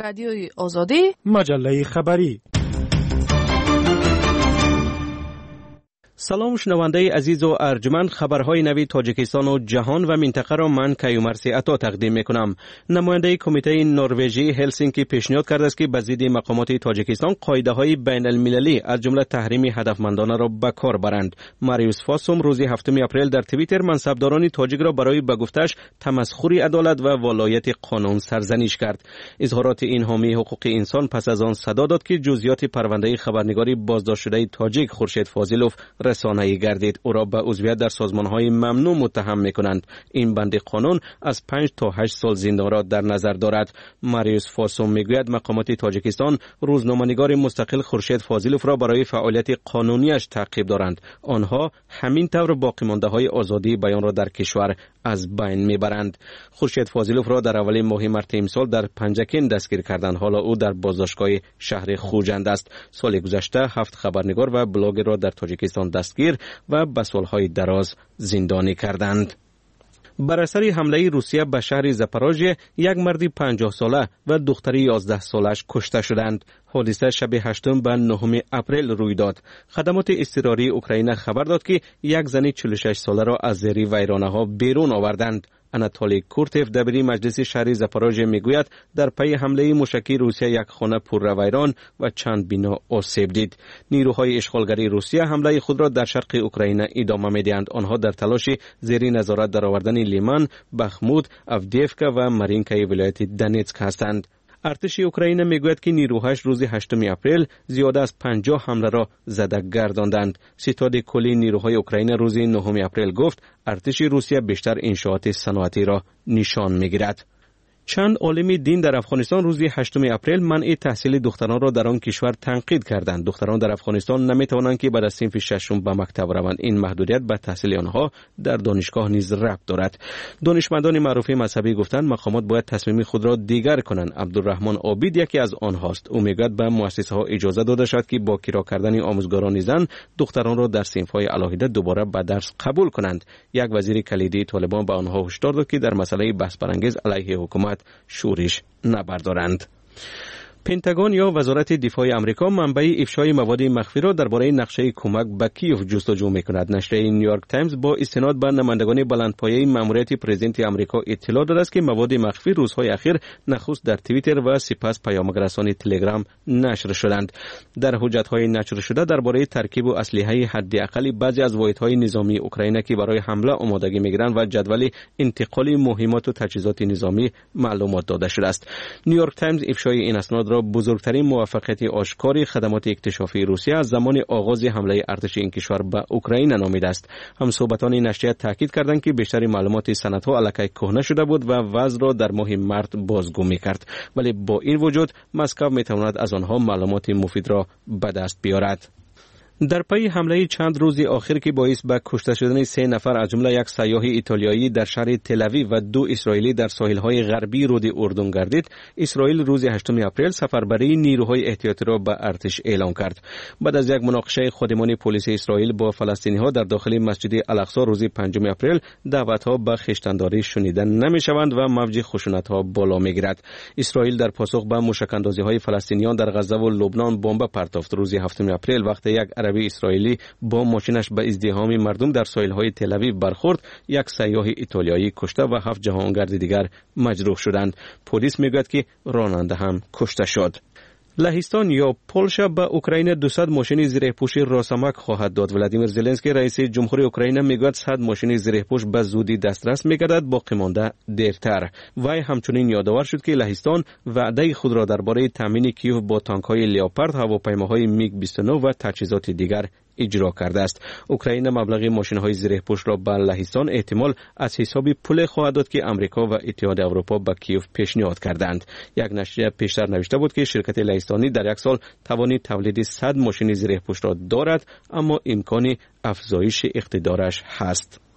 رادیوی آزادی، مجله خبری. سلام شنونده عزیز و ارجمند، خبرهای نوی تاجیکستان و جهان و منطقه را من کیومرثی عطا تقدیم میکنم. نماینده کمیته نروژی هلسینکی پیشنهاد کرده است که به ضد مقامات تاجیکستان قاعده‌های بین المللی از جمله تحریم هدفمندانه را به کار برند. ماریوس فاسوم روز 7 اپریل در توییتر منصبداران تاجیک را برای به گفتش تمسخر عدالت و ولایت قانون سرزنش کرد. اظهارات این حامی حقوق انسان پس از آن صدا داد که جزئیات پرونده خبرنگاری بازداشت شده تاجیک خورشید فاضلوف رسانه‌ای گردید. او را به عضویت در سازمان‌های ممنوع متهم می‌کنند. این بند قانون از 5 تا 8 سال زندان را در نظر دارد. ماریوس فاسوم میگوید مقامات تاجیکستان روزنامه‌نگار مستقل خورشید فاضلوف را برای فعالیت قانونیش تعقیب دارند. آنها همین طور باقی مانده‌های آزادی بیان را در کشور از بین میبرند. خورشید فاضلوف را در اولین ماه مارس امسال در پنجکین دستگیر کردند. حالا او در بازداشتگاه شهر خوجند است. سال گذشته 7 خبرنگار و بلاگر را در تاجیکستان دستگیر و به سالهای دراز زندانی کردند. بر اثر حمله روسیه به شهر زاپاروژیه یک مرد 50 ساله و دختری 11 سالش کشته شدند. حادثه شب 8 و 9 اپریل روی داد. خدمات اضطراری اوکراین خبر داد که یک زن 46 ساله را از زیر ویرانه‌ها بیرون آوردند. اناتولی کورتف دبیری مجلس شهر زاپاروژیه میگوید در پی حمله موشکی روسیه یک خانه پر ویران و چند بنا آسیب دید. نیروهای اشغالگری روسیه حمله خود را در شرق اوکراین ادامه میدهند. آنها در تلاش زیر نظارت درآوردن لیمان، بخمود، افدیفکا و مارینکای ولایت دونتسک هستند. ارتش اوکراین میگوید که نیروهاش روز 8 اپریل زیاده از 50 حمله را زده گرداندند. ستاد کلی نیروهای اوکراین روز 9 اپریل گفت ارتش روسیه بیشتر انشاءات صنعتی را نشان میگیرد. چند عالم دین در افغانستان روز 8 اپریل منع تحصیل دختران را در آن کشور تنقید کردند. دختران در افغانستان نمیتوانند که بعد از صنف ششم به مکتب روند. این محدودیت به تحصیل آنها در دانشگاه نیز ربط دارد. دانشمندان معروف مذهبی گفتند مقامات باید تصمیم خود را دیگر کنند. عبدالرحمن عابد یکی از آنهاست. او میگوید به مؤسسه ها اجازه داده شد که با کرا کردن آموزگاران زن دختران را در صنف های علاهیده دوباره به درس قبول کنند. یک وزیر کلیدی طالبان به آنها هشدار داد که در مسئله بحث برانگیز علیه حکومت شورش نبردارند. پنتاگون یا وزارت دفاع آمریکا منبع افشای مواد مخفی را درباره نقشه کمک به کیف جستجو می‌کند. نشریه نیویورک تایمز با استناد به نمایندگان بلندپایه ماموریت پرزیدنت آمریکا اطلاع داده است که مواد مخفی روزهای اخیر نخست در توییتر و سپس پیام‌رسان تلگرام نشر شدند. در حجت‌های نشر شده درباره ترکیب و اسلحه حداقل بعضی از واحدهای نظامی اوکراین که برای حمله آمادگی می‌گیرند و جدول انتقال مهمات و تجهیزات نظامی معلومات داده شده است. نیویورک تایمز افشای این اسناد را بزرگترین موفقیت آشکار خدمات اکتشافی روسیه از زمان آغاز حمله ارتش این کشور به اوکراین نامیده است. همصحبتان نشریه تاکید کردند که بیشتر معلومات سندها الکی کهنه شده بود و وضع را در ماه مارس بازگو می‌کرد، ولی با این وجود مسکو می‌تواند از آنها معلومات مفید را به دست بیاورد. در پی حمله چند روز آخر که باعث به کشته شدن 3 نفر از جمله یک سیاح ایتالیایی در شهر تل‌آویو و 2 اسرائیلی در ساحل‌های غربی رود اردن گردید، اسرائیل روز 8 اپریل سفربری نیروهای احتیاطی را به ارتش اعلام کرد. بعد از یک مناقشه خادمان پلیس اسرائیل با فلسطینی‌ها در داخل مسجد الاقصی روز 5 اپریل، دعوت‌ها به خویشتن‌داری شنیده نمی‌شوند و موج خشونت‌ها بالا می‌گیرد. اسرائیل در پاسخ به موشک‌اندازی‌های فلسطینیان در غزه و لبنان بمب پرتافت. روز 7 اپریل وقتی یک عربی اسرائیلی با ماشینش به ازدحام مردم در ساحل‌های تل‌آویو برخورد، یک سیاح ایتالیایی کشته و 7 جهانگرد دیگر مجروح شدند. پلیس میگوید که راننده هم کشته شد. لهستان یا پولشا به اوکراین 200 ماشین زیره‌پوش راسامک خواهد داد. ولادیمیر زلنسکی رئیس جمهوری اوکراین میگوید 100 ماشین زیره‌پوش به زودی دسترس می‌گردد، باقی مانده دیرتر. وی همچنین یادآور شد که لهستان وعده خود را درباره تامین کیف با تانک‌های لیوپارد، هواپیماهای میگ 29 و تجهیزات دیگر اجرا کرده است. اوکراین مبلغ ماشین‌های زیره‌پوش را به لهستان احتمال از حساب پول خواهد داد که آمریکا و اتحاد اروپا به کیف پیشنهاد کردند. یک نشریه پیشتر نوشته بود که شرکت لهستانی در یک سال توان تولید 100 ماشین زیره‌پوش را دارد، اما امکان افزایش اقتدارش هست.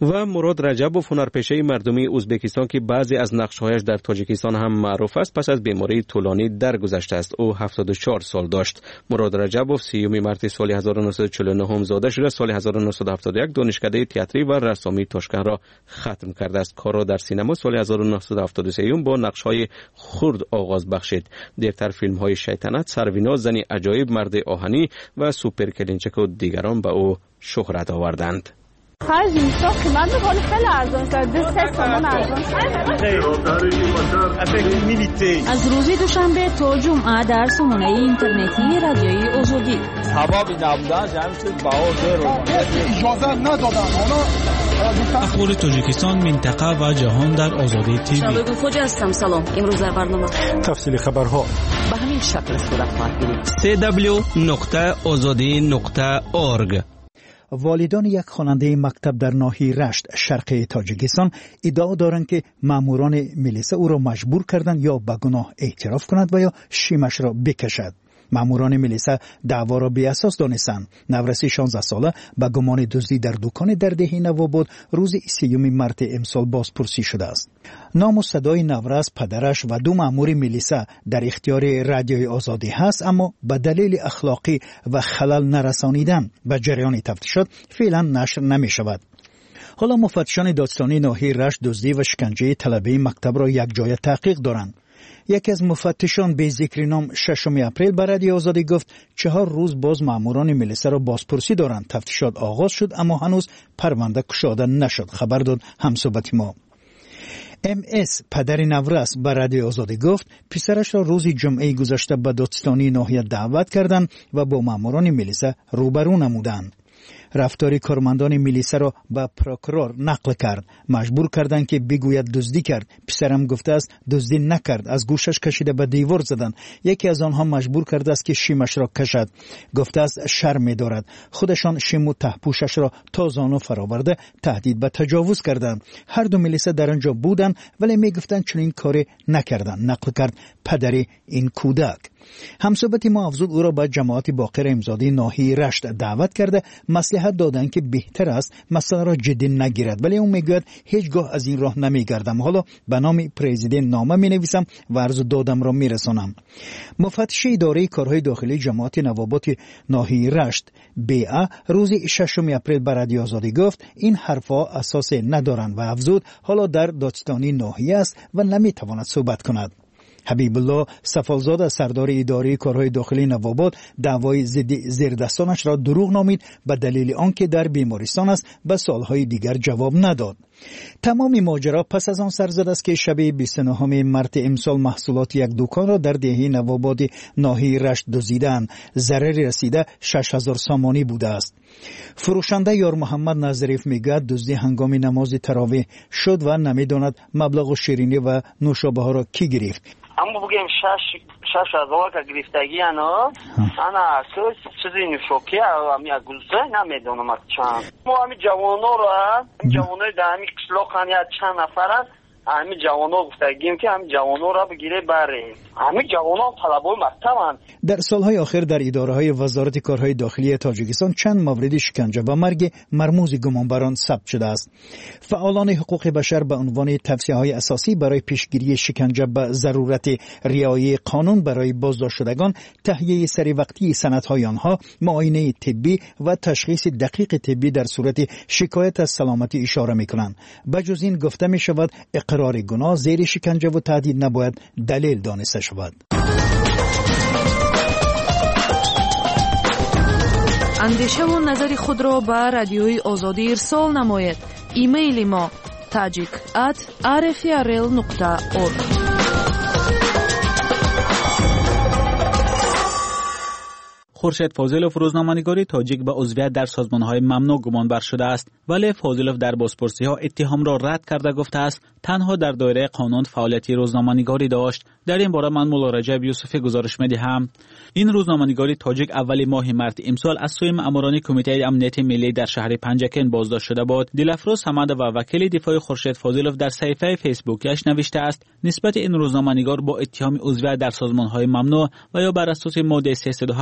و مراد رجبوف هنرپیشه مردمی ازبکستان که بعضی از نقش‌هایش در تاجیکستان هم معروف است پس از بیماری طولانی درگذشته است. او 74 سال داشت. مراد رجبوف 30 مارس سال 1949 زاده شده. سال 1971 دانشکده تئاتری و رسامی تاشکند را ختم کرده است. کار را در سینما سال 1973 با نقش‌های خرد آغاز بخشید. دیرتر فیلم‌های شیطنت، سروینا، زنی عجایب، مرد آهنی و سوپر کلینچک و دیگران به او شهرت آوردند. خرج نیستا قیمت بالا خیلی ارزان شده. 3 تومان ارزان شده. از روز دوشنبه تا جمعه در سامانه اینترنتی رادیوی آزادی. حبابی نبودن جمع شد باور رو اجازه ندادن. اخبار تاجیکستان، منطقه و جهان در آزادی تیوی. شبگون خوج هستم. سلام. امروز در برنامه تفصیل خبرها به همین شکل صورت خواهد گرفت. www.azadi.org. والدان یک خواننده مکتب در ناحیه رشت شرقی تاجیکستان ادعا دارند که ماموران میلیسا او را مجبور کردند یا به گناه اعتراف کند و یا شیمش را بکشد. ماموران میلیسا دعوا را بی اساس دانستند. نورسی 16 ساله به گمان دزدی در دکان در دهه نواباد روز 30 مارس امسال بازپرسی شده است. نام و صدای نورس، پدرش و 2 مامور میلیسا در اختیار رادیوی آزادی هست، اما به دلیل اخلاقی و خلل نرسانیدن به جریان تفتیشات فعلا نشر نمی شود. حالا مفتشان دادستانی ناحیه رشت دزدی و شکنجه طلبه مکتب را یک جای تحقیق دارند. یکی از مفتشان به ذکر نام 6 اپریل به رادیو آزادی گفت 4 روز باز ماموران میلیسا را بازپرسی دارند. تفتیشات آغاز شد اما هنوز پرونده گشوده نشد. خبر داد همصحبت ما. MS پدر نورس به رادیو آزادی گفت پسرش را روز جمعه گذشته به دادستانی ناحیه دعوت کردند و با ماموران میلیسا روبرو نمودند. رفتار کارمندان میلیسا را به پروکورور نقل کرد. مجبور کردند که بگوید دزدی کرد. پسرم گفته است دزدی نکرد. از گوشش کشیده به دیوار زدند. یکی از آنها مجبور کرده است که شیمش را کشد. گفته است شرم دارد. خودشان شیم و تهپوشش را تا زانو فراورده تهدید به تجاوز کردند. هر دو میلیسا در آنجا بودند ولی میگفتند چنین کاری نکردند. نقل کرد پدر این کودک. همصحبت ما افزود او را به جماعت باقر امزادی ناحیه رشت دعوت کرده مصلحت دادند که بهتر است مسئله را جدی نگیرد، ولی او میگوید هیچگاه از این راه نمیگردم. حالا به نام پرزیدنت نامه مینویسم و عرض دادم را میرسانم. مفتش اداره کارهای داخلی جماعت نوابات ناحیه رشت BA روز 6 اپریل به رادیو آزادی گفت این حرفها اساس ندارند و افزود حالا در دادستانی ناحیه است و نمیتواند صحبت کند. حبیب الله سفالزاده سردار اداره کارهای داخلی نواباد دعوای ضد زیردستانش را دروغ نامید به دلیل آنکه در بیمارستان است به سالهای دیگر جواب نداد. تمام ماجرا پس از آن سر زد است که شب 29 مارس امسال محصولات یک دکان را در دهه نواباد ناحیه رشت دزدیدند. ضرری رسیده 6000 سامانی بوده است. فروشنده یار محمد نظریف میگوید دزدی هنگام نماز تراویح شد و نمیداند مبلغ شیرینی و نوشابه ها را کی گرفت. اما بگیم 6000 که گرفتگی انا چیزی نشوکی و یک گلزه نمیدونم چند. ما همین جوانو را جوانای در همین قشلاق چند نفرن همین جوانا گفتگیم که همین جوانا را بگیره بره. همین جوانا طلبای مکتبن. در سالهای آخر در اداره‌های وزارت کارهای داخلی تاجیکستان چند مورد شکنجه و مرگ مرموز گمانبران ثبت شده است. فعالان حقوق بشر به عنوان توصیه‌های اساسی برای پیشگیری شکنجه به ضرورت رعایت قانون برای بازداشت شدگان، تهیه سری وقتی سندهای آنها، معاینه طبی و تشخیص دقیق طبی در صورت شکایت از سلامتی اشاره می‌کنند. بجز این گفته می‌شود اقرار گناه زیر شکنجه و تهدید نباید دلیل دانسته شود. اندیشه و نظر خود را به رادیوی آزادی ارسال نماید. ایمیل ما tajik@rfrl.org. خورشید فاضلوف روزنامه‌نگاری تاجیک به عضویت در سازمان‌های ممنوع گمانبر شده است، ولی فاضلوف در بازپرسی‌ها اتهام را رد کرده گفته است تنها در دایره قانون فعالیتی روزنامه‌نگاری داشت. در این باره من مولا رجب یوسفی گزارش می‌دهم. این روزنامه‌نگاری تاجیک اول ماه مارس امسال از سوی ماموران کمیته امنیت ملی در شهر پنجکن بازداشت شده بود. دلفروز حمد و وکیل دفاع خورشید فاضلوف در صفحه فیسبوکش نوشته است نسبت این روزنامه‌نگار با اتهام عضویت در سازمان‌های ممنوع و یا بر اساس ماده 307 علاوه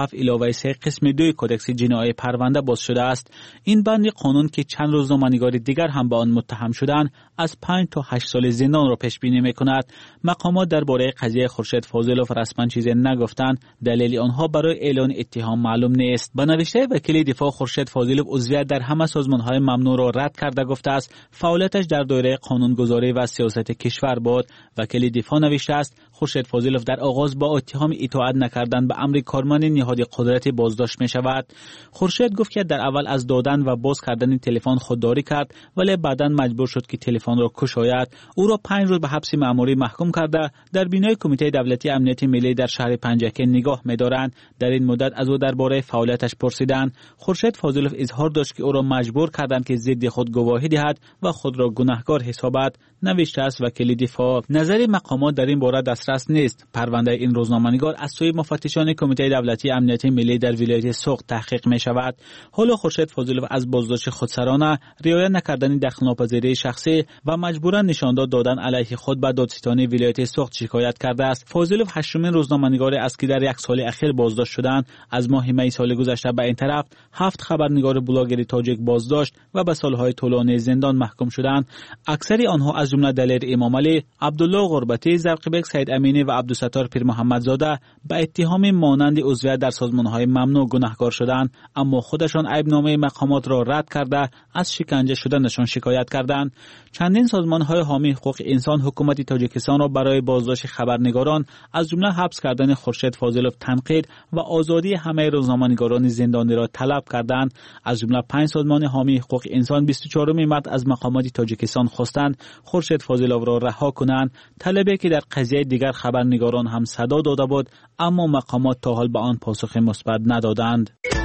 3 قسم 2 کدکس جنایی پرونده باز شده است. این بند قانون که چند روزنامه‌نگار دیگر هم به آن متهم شدند از 5 تا 8 سال زندان را پیش بینی می‌کند. مقامات درباره قضیه خورشید فاضلوف رسما چیزی نگفتند. دلیل آنها برای اعلان اتهام معلوم نیست. به نوشته وکیل دفاع خورشید فاضلوف عضویت در همه سازمان‌های ممنوع را رد کرده گفته است فعالیتش در دایره قانونگذاری و سیاست کشور بود. وکیل دفاع نوشته است خورشید فاضلوف در آغاز با اتهام اطاعت نکردن به امر کارمند نهاد قدرت بازداشت می شود. خورشید گفت که در اول از دادن و باز کردن تلفن خودداری کرد ولی بعداً مجبور شد که تلفن را کشاید. او را 5 روز به حبس مأموری محکوم کرده در بینای کمیته دولتی امنیت ملی در شهر پنجکه نگاه می‌دارند. در این مدت از او درباره فعالیتش پرسیدند. خورشید فاضلوف اظهار داشت که او را مجبور کردند که ضد خود گواهی دهد و خود را گناهکار حسابد. نوشته است وکیل دفاع. نظر مقامات در این باره دسترس نیست. پرونده این روزنامه‌نگار از سوی مفتشان کمیته دولتی امنیت ملی در ولایت سوق تحقیق می شود. حالا خورشید فاضلوف از بازداشت خودسرانه، رعایت نکردن دخل‌ناپذیری شخصی و مجبوراً نشانداد دادن علیه خود به دادستانی ولایت سوق شکایت کرده است. فاضلوف 8مین روزنامه‌نگار است که در یک سال اخیر بازداشت شدند. از ماه می سال گذشته به این طرف 7 خبرنگار بلاگر تاجیک بازداشت و به سالهای طولانی زندان محکوم شدند. اکثر آنها از جمله دلیر امام علی، عبدالله غربتی، زرقبک سید امینی و عبدالستار پیر محمدزاده به اتهام مانند عضویت در سازمان‌های ممنوع گناهکار شدند، اما خودشان عیبنامه مقامات را رد کرده از شکنجه شدنشان شکایت کردند. چندین سازمان‌های حامی حقوق انسان حکومت تاجیکستان را برای بازداشت خبرنگاران از جمله حبس کردن خورشید فاضلوف تنقید و آزادی همه روزنامه‌نگاران زندانی را طلب کردند. از جمله 5 سازمان حامی حقوق انسان 24 مارس از مقامات تاجیکستان خواستند خورشید فاضلوف را رها کنند، طلبی که در قضیه دیگر خبرنگاران هم صدا داده بود، اما مقامات تا حال به آن پاسخ مثبت ندادند.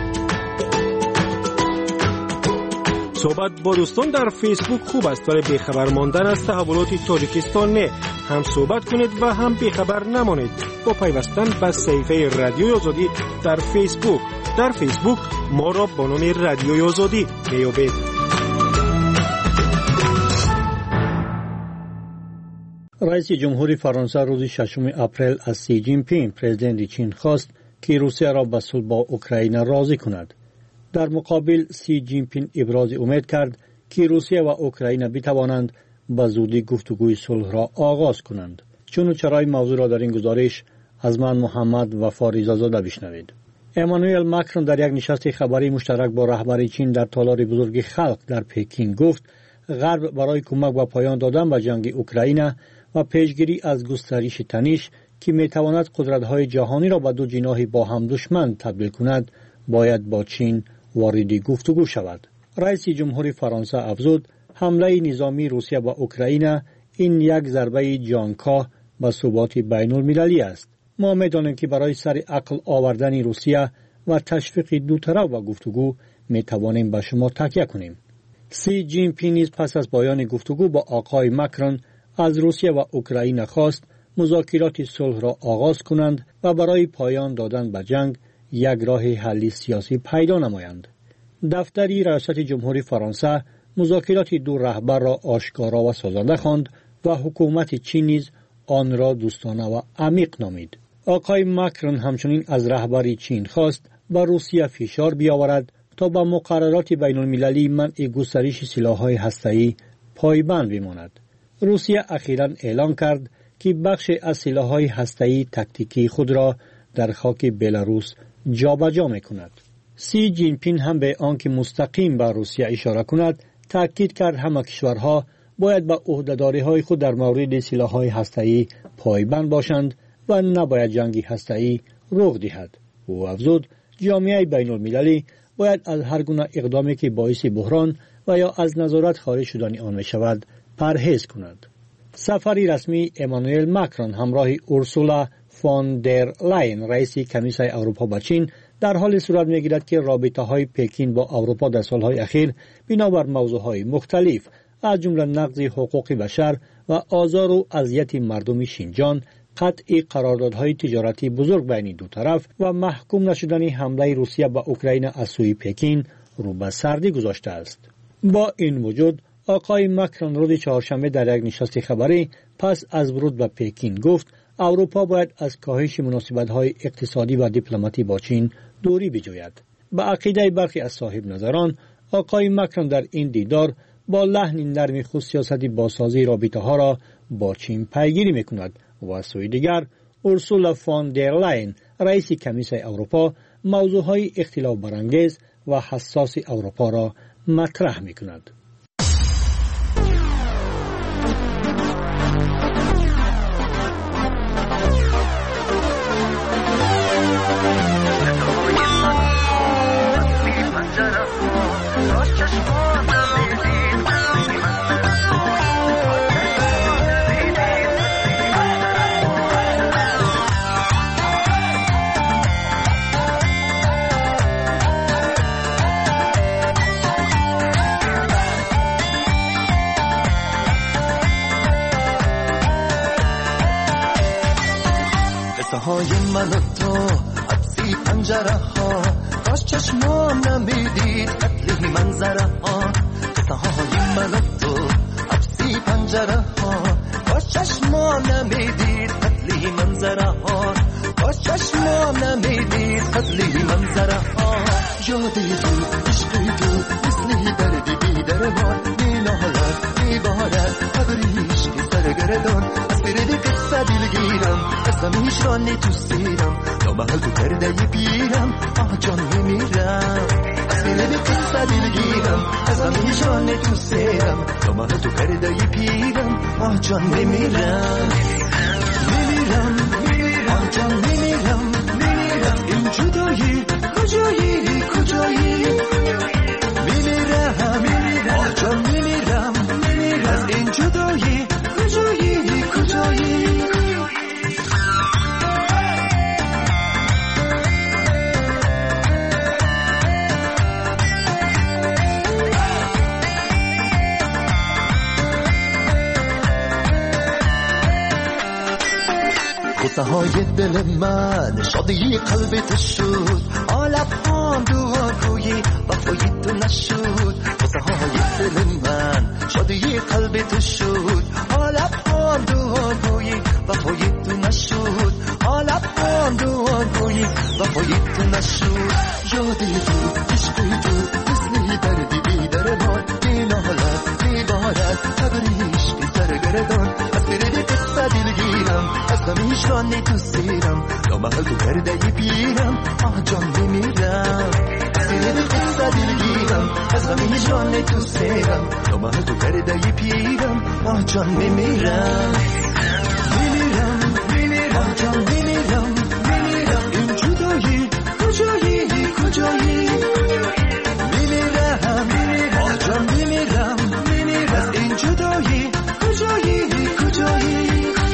صحبت با دوستان در فیسبوک خوب است ولی بیخبر ماندن از تحولات تاجیکستان نه. هم صحبت کنید و هم بیخبر نمانید با پیوستن به صفحه رادیوی آزادی در فیسبوک. در فیسبوک ما را با نام رادیوی آزادی میابید. رئیس جمهوری فرانسه روز 6 اپریل از سی جین پینگ پرزیدنت چین خواست که روسیه را به صلح با اوکراین راضی کند. در مقابل سی جین پینگ ابراز امید کرد که روسیه و اوکراین بتوانند به زودی گفتگوی صلح را آغاز کنند. چون و چرای موضوع را در این گزارش از من محمد و فاریزاده بشنوید. امانوئل ماکرون در یک نشست خبری مشترک با رهبر چین در تالار بزرگ خلق در پکین گفت غرب برای کمک به پایان دادن به جنگ اوکراین و پیشگیری از گسترش تنش که میتواند قدرت‌های جهانی را به دو جناح با هم دشمن تبدیل کند باید با چین وارد گفتگو شود. رئیس جمهوری فرانسه افزود حمله نظامی روسیه به اوکراین این یک ضربه جانکاه به ثبات بین المللی است. ما می‌دانیم که برای سر عقل آوردن روسیه و تشویق دو طرف و گفتگو میتوانیم به شما تکیه کنیم. سی جین پینگ پس از پایان گفتگو با آقای ماکرون از روسیه و اوکراین خواست مذاکرات صلح را آغاز کنند و برای پایان دادن به جنگ یک راه حل سیاسی پیدا نمایند. دفتری ریاست جمهوری فرانسه مذاکرات دو رهبر را آشکارا و سازنده خواند و حکومت چین نیز آن را دوستانه و عمیق نامید. آقای ماکرون همچنین از رهبر چین خواست به روسیه فشار بیاورد تا به مقررات بین المللی منع گسترش سلاح‌های هسته‌ای پایبند بماند. روسیه اخیراً اعلام کرد که بخش از سلاح‌های هسته‌ای تاکتیکی خود را در خاک بلاروس جابجا می‌کند. سی جین پینگ هم به آنکه مستقیم به روسیه اشاره کند تاکید کرد همه کشورها باید به عهده‌داری‌های خود در مورد سلاح‌های هسته‌ای پایبند باشند و نباید جنگ هسته‌ای رخ دهد. او افزود جامعه بین‌المللی باید از هر گونه اقدامی که باعث بحران و یا از نظارت خارج شدن آن می‌شود پرهیز کند. سفری رسمی امانوئل ماکرون همراه اورسولا فون در لاین رئیس کمیسیون اروپا با چین در حال صورت می‌گیرد که رابطه‌های پکین با اروپا در سال‌های اخیر بنابر موضوع‌های مختلف از جمله نقض حقوق بشر و آزار و اذیت مردم شینجان، قطع قراردادهای تجارتی بزرگ بین دو طرف و محکوم نشدن حمله روسیه به اوکراین از سوی پکین رو به سردی گذاشته است. با این وجود آقای ماکرون روز چهارشنبه در یک نشست خبری پس از ورود به پکین گفت اروپا باید از کاهش مناسبت‌های اقتصادی و دیپلماتی با چین دوری بجوید. به عقیده برخی از صاحب نظران، آقای مکرون در این دیدار با لحن نرم خود سیاست بازسازی رابطه‌ها را با چین پیگیری می‌کند و از سوی دیگر اورسولا فون در لاین رئیس کمیسیون اروپا موضوعهای اختلاف برانگیز و حساس اروپا را مطرح می‌کند. های من و تو عطسی پنجره ها کاش چشمام نمیدید قتلی منظره ها قصه های من و تو عطسی پنجره ها کاش چشمام نمیدید قتلی منظره ها کاش چشمام نمیدید قتلی منظره ها یادی تو عشقی تو مثلی دردی بی درمان مینالد میبارد قدری عشقی سرگردان از فرد قصه دلگیرم همیشانی تو سیرم تا محل تو کرده پیرم آه جان میمیرم از میره به قصه دلگیرم از همیشانی تو سیرم تا محل تو کرده پیرم آه جان میمیرم میمیرم آه جان میمیرم میمیرم این جدایی کجایی کجایی میمیرم آه جان میمیرم میمیرم از این جدایی کجایی کجایی قصه های دل من شادی قلبت شد آلب هم دعاگویی وفای تو نشد قصه های دل من شادی قلبت شد آلب هم دعاگویی وفای تو نشد آلب هم دعاگویی وفای تو نشد یادی تو عشقی تو مثلی دردی بی درمان مینالد میبارد قدری عشقی سرگردان از فرد قصه دلگیرم از همیشانی تو سیرم یا محل تو کرده پیرم آه جان میمیرم از فرد قصه دلگیرم از همیشانی تو سیرم یا محل تو کرده پیرم آه جان میمیرم میمیرم میمیرم آه جان میمیرم میمیرم این جدایی کجایی کجایی میمیرم میمیرم آه جان میمیرم میمیرم از این جدایی کجایی کجایی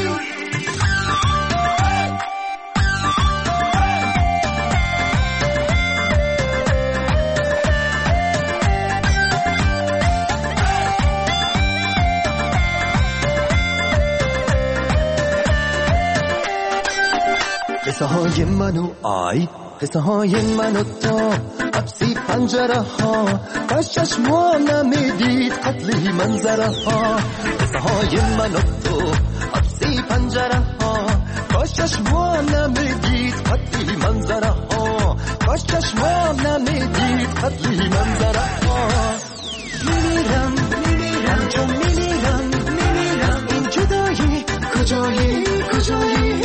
قصه های من و آی قصه های من و تو عبسی پنجره ها کاش چشمام نمیدید قتلی منظره ها قصه های من و تو عبسی پنجره ها کاش چشمام نمیدید قتلی منظره ها کاش چشمام نمیدید قتلی منظره ها میمیرم میمیرم چون میمیرم میمیرم این جدایی کجایی کجایی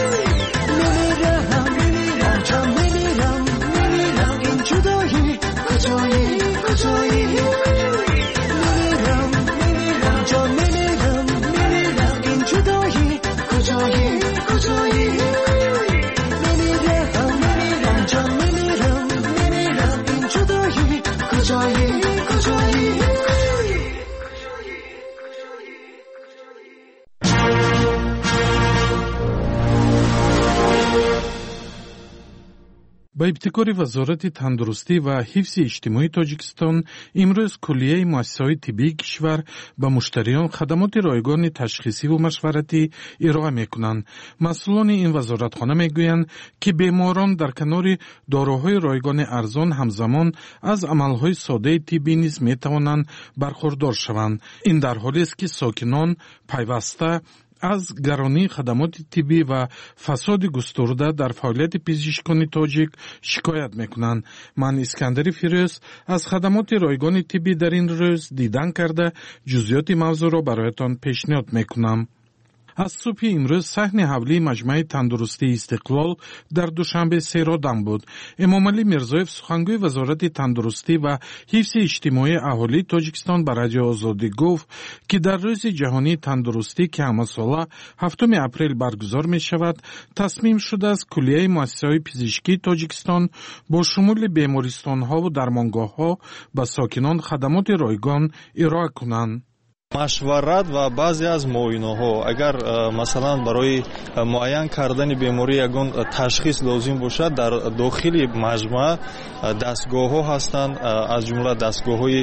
کجایی کجایی میمیرم میمیرم جان میمیرم میمیرم این جدایی کجایی کجایی میمیرم میمیرم جان میمیرم میمیرم این جدایی کجایی کجایی با ابتکار وزارت تندرستی و حفظ اجتماعی تاجیکستان امروز کلیه مؤسسه‌های طبی کشور به مشتریان خدمات رایگان تشخیصی و مشورتی ارائه می‌کنند. مسئولان این وزارتخانه می‌گویند که بیماران در کنار داروهای رایگان ارزان همزمان از عملهای ساده طبی نیز می‌توانند برخوردار شوند. این در حالی است که ساکنان پیوسته از گرانی خدمات طبی و فساد گسترده در فعالیت پزشکان تاجیک شکایت میکنند. من اسکندر فیروز از خدمات رایگان طبی در این روز دیدن کرده جزئیات موضوع را برایتان پیشنهاد میکنم. از صبح امروز صحن حولی مجمع تندرستی استقلال در دوشنبه 3 دم بود. امامعلی میرزایف سخنگوی وزارت تندرستی و حفظ اجتماعی اهالی تاجیکستان به رادیو آزادی گفت که در روز جهانی تندرستی که همه ساله 7 اپریل برگزار می شود، تصمیم شده است کلیه مؤسسه‌های پزشکی تاجیکستان با شمول بیمارستان‌ها و درمانگاه‌ها به ساکنان خدمات رایگان ارائه کنند. машварат ва баъзе аз муоинаҳо агар масалан барои муайян кардани беморӣ ягон ташхис лозим бошад, дар дохили маҷмӯа дастгоҳҳо ҳастанд, аз ҷумла дастгоҳҳои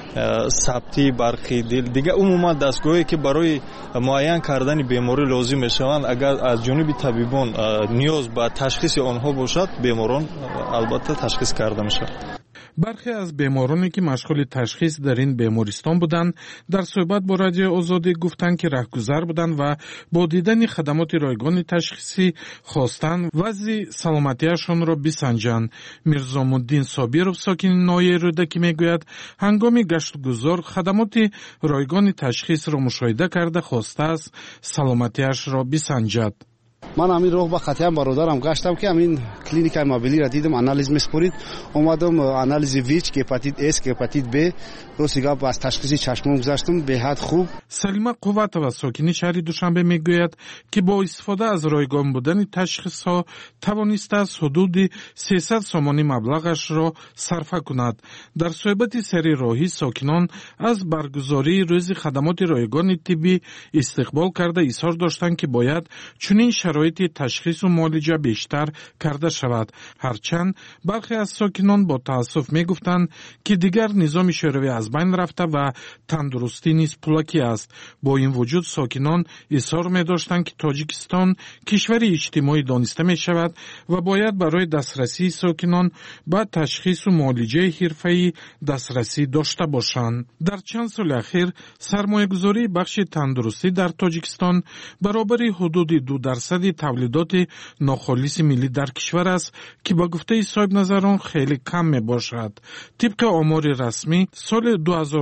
сабти барқи дил, дигар умуман дастгоҳе ки барои муайян кардани беморӣ лозим мешаванд, агар аз ҷониби табибон ниёз ба ташхиси онҳо бошад, беморон албатта ташхис карда мешавад. برخی از بیمارانی که مشغول تشخیص در این بیمارستان بودند در صحبت با رادیو آزادی گفتند که رهگذر بودند و با دیدن خدمات رایگان تشخیصی خواستند وضع سلامتیشان را بسنجند. میرزامالدین صابیرов ساکن ناحیه رودکی میگوید هنگام گشت گذار خدمات رایگان تشخیص را مشاهده کرده خواسته است سلامتیش را بسنجد. من همین راه با خطیان برادرم گشتم که همین کلینیکای موبیلی را دیدم، آنالیز میسپرید، اومدم آنالیز ویچ که هپاتیت اس که هپاتیت ب رو سیگا با تشخیص چشمم گذاشتم، به حد خوب. سلیمه قوتова ساکن شهر دوشنبه میگوید که با استفاده از رایگان بودن تشخیص ها توانسته است حدود 300 سومانی مبلغش را صرف کند. در صحبت سری راهی ساکنان از برگزاری روز خدمات رایگان طبی استقبال کرده اصرار داشتند که باید چنین شرایط تشخیص و معالجه بیشتر کرده شود. هرچند برخی از ساکنان با تأسف می گفتند که دیگر نظام شوروی از بین رفته و تندرستی نیز پولکی است. با این وجود ساکنان اصرار می داشتند که تاجیکستان کشوری اجتماعی دانسته می شود و باید برای دسترسی ساکنان به تشخیص و معالجه حرفه‌ای دسترسی داشته باشند. در چند سال اخیر سرمایه‌گذاری بخش تندرستی در تاجیکستان برابر حدود 2% تولیدات ناخالص ملی در کشور است که با گفته صاحب نظران خیلی کم می باشد. طبق آمار رسمی سال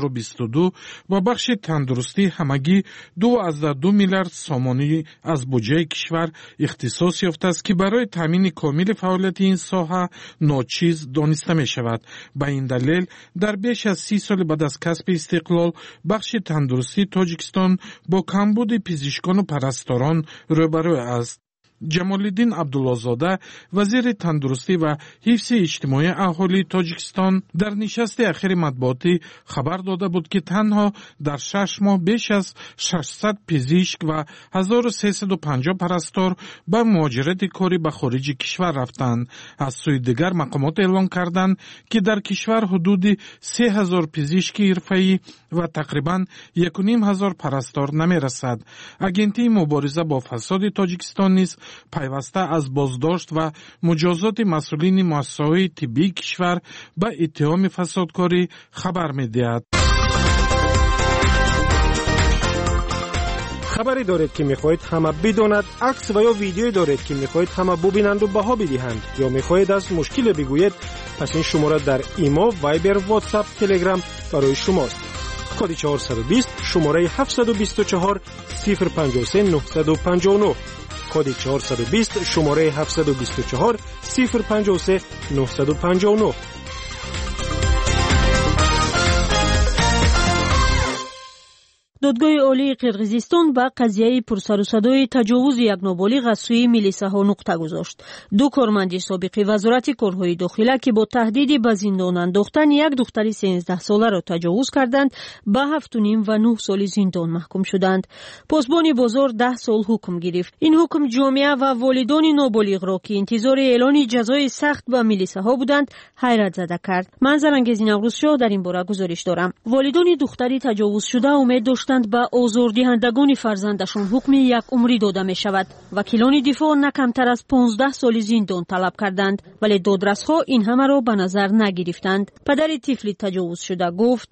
2022 با بخش تندرستی همگی 2.2 میلیارد سومانی از بودجه کشور اختصاص یافته است که برای تامین کامل فعالیت این ساحه ناچیز دانسته می شود. به این دلیل در بیش از 30 سال بعد از کسب استقلال بخش تندرستی تاجیکستان با کمبود پزشکان و پرستاران روبرو است. جمالالدین عبدالله‌زاده وزیر تندرستی و حفظ اجتماعی اهالی تاجیکستان در نشست اخیر مطبوعاتی خبر داده بود که تنها در 6 ماه بیش از 600 پزشک و 1350 پرستار به مهاجرت کاری به خارج کشور رفتند. از سوی دیگر مقامات اعلام کردند که در کشور حدود 3000 پزشک حرفه‌ای و تقریباً 1500 پرستار نمی‌رسد. اگنتی مبارزه با فساد تاجیکستان نیز پیوسته از بازداشت و مجازات مسئولین مؤسسه‌های طبی کشور به اتهام فسادکاری خبر می‌دهد. خبری دارید که می‌خواهید همه بداند، عکس و یا ویدیویی دارید که می‌خواهید همه ببینند و بها بدهند، یا می‌خواهید از مشکل بگویید، پس این شماره در ایما، وایبر، واتساپ، تلگرام برای شماست. کد 420 شماره 724 053 959 کد 420 شماره 724 053 959. دادگاه عالی قرقیزستان با قضیه پرسر و صدای تجاوز یک نابالغ از سوی میلیساها نقطه گذاشت. 2 کارمند سابق وزارت کارهای داخله که با تهدید به زندان انداختن یک دختر 13 ساله را تجاوز کردند به 7.5 و 9 سال زندان محکوم شدند. پاسبان بازار 10 سال حکم گرفت. این حکم جامعه و والدان نابالغ را که انتظار اعلان جزای سخت به میلیساها بودند حیرت زده کرد. منظر انگیز نوروز شاه در این باره گزارش دارم. والدان دختری تجاوز شده امید داشتند گفتند به آزاردهندگان فرزندشان حکم یک عمری داده می شود. وکیلان دفاع نه کمتر از 15 سال زندان طلب کردند، ولی دادرس‌ها این همه را به نظر نگرفتند. پدر طفل تجاوز شده گفت: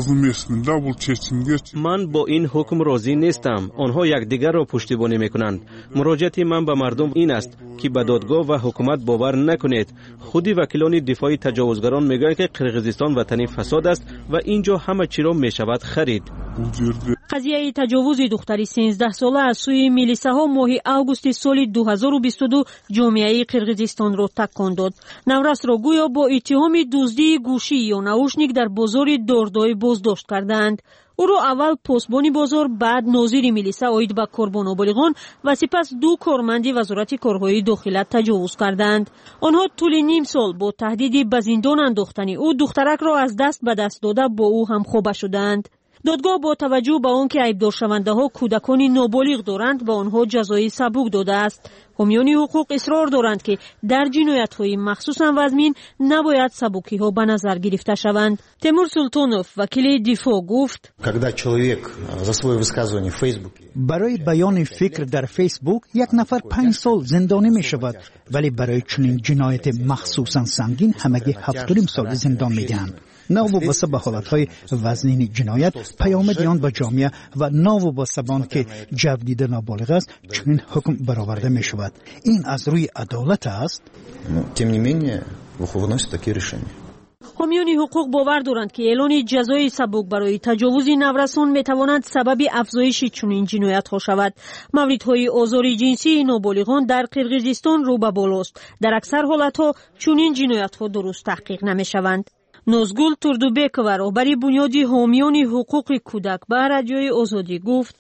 من با این حکم راضی نیستم. آنها یکدیگر را پشتیبانی میکنند. مراجعت من به مردم این است که به دادگاه و حکومت باور نکنید. خودی وکیلان دفاعی تجاوزگران میگویند که قرقیزستان وطن فساد است و اینجا همه چی را میشود خرید. قضیه تجاوز دختری 13 ساله از سوی میلیساها ماه اوگوست سال 2022 جامعه قرقیزستان را تکان داد. نورس را گویا با اتهام دزدی گوشی یا ناوشنیک در بازار داردای بازداشت کردند. او را اول پاسبان بازار، بعد ناظر میلیسا عاید به قربان و بالغان و سپس 2 کارمند وزارت کارهای داخله تجاوز کردند. آنها طول نیم سال با تهدید به زندان انداختن او دخترک را از دست به دست داده با او همخوابه شدند. دادگاه با توجه به آنکه عیبدار شونده ها کودکان نابالغ دارند به آنها جزای سبک داده است. حامیان حقوق اصرار دارند که در جنایت های مخصوصا وزمین نباید سبکی ها به نظر گرفته شوند. تیمور سلطانوف وکیل دفاع گفت: برای بیان فکر در فیسبوک یک نفر 5 سال زندانی می شود، ولی برای چنین جنایت مخصوصا سنگین همگی 7.5 سال زندان می دهند. ناوابسته به حالتهای وزنین جنایت، پیامد آن به جامعه و ناوابسته به آنکه جودیده نابالغ است چنین حکم برآورده می شود. این از روی عدالت است. حامیان حقوق باور دارند که اعلان جزای سبک برای تجاوز نورسان میتواند سبب افزایش چنین جنایت ها شود. موردهای آزار جنسی نابالغان در قرقیزستان رو به بالاست. در اکثر حالت ها چنین جنایت ها درست تحقیق نمی شوند. نازگل تردوبکова رهبری بنیاد حامیان حقوق کودک به رادیوی آزادی گفت: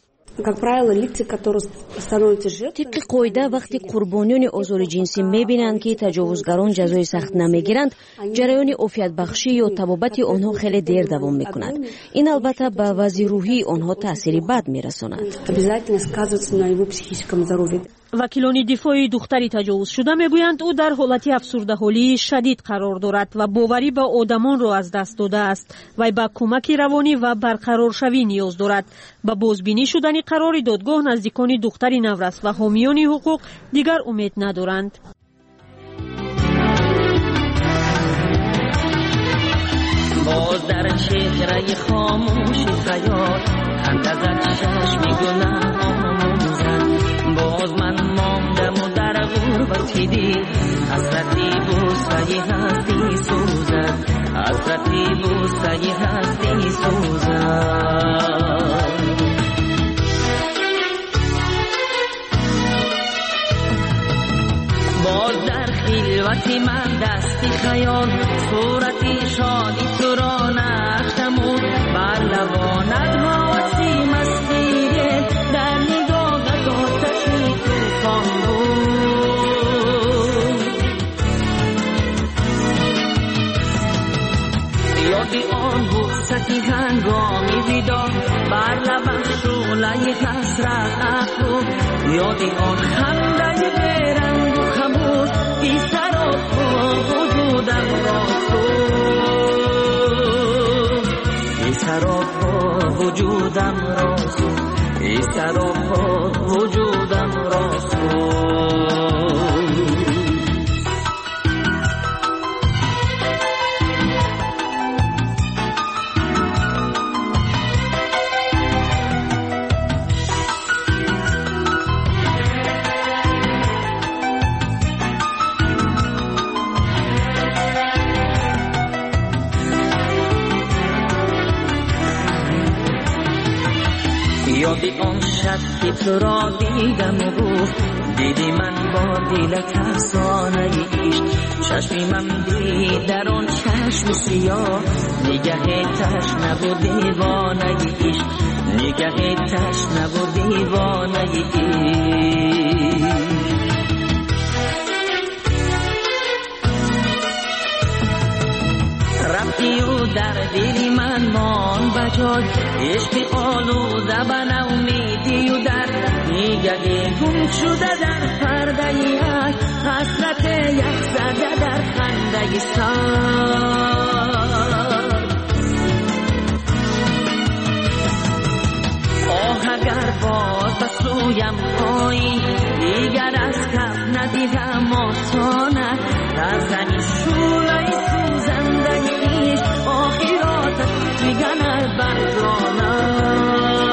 طبق قاعده وقتی قربانیان آزار جنسی میبینند که تجاوزگران جزای سخت نمیگیرند، جریان عافیت بخشی یا طبابت آنها خیلی دیر دوام میکند. این البته به وضع روحی آنها تأثیری بد میرساند. وکیلان دفاعی دختری تجاوز شده میگویند او در حالت افسردگی شدید قرار دارد و باوری به آدمان را از دست داده است و به کمک روانی و برقرار شوی نیاز دارد. به بازبینی شدن قرار دادگاه نزدیکان دختر نورس و حامیان حقوق دیگر امید ندارند. باز در چهره خاموش خیال خنده زد چشم گناه آموزد. باز من ماندم و در غربتی دید حسرتی بوسه هستی سوزد، حسرتی بوسه هستی سوزد. باز در خلوتی من دستی خیال صورتی شادی تو را نختم و بر لبانت حاسی مستی در نگاهت آتشی توفان بود. یادی آن بوستی هنگامی ویدا بر لبم شعله حسرت افروخت. یادی آن خنده بیرنگ و خموش بی سراب وجودم را سوخت، بی سراب وجودم را سوخت، بی سراب وجودم را سوخت. یادی آن شب که تو را دیدم و گفت دیدی من با دل ترسانه عشق، چشمی من دید در آن چشم سیاه نگه تشنه و دیوانه عشق، نگه تشنه و دیوانه عشق. رفتی و در دل من مان بجای عشق آلوده به نومیدی و در نگه گم شده در پرده یک حسرت یک زده در خنده سر. آسانه در زمین شولای سوزندگیش آخراتش میگند بر جانت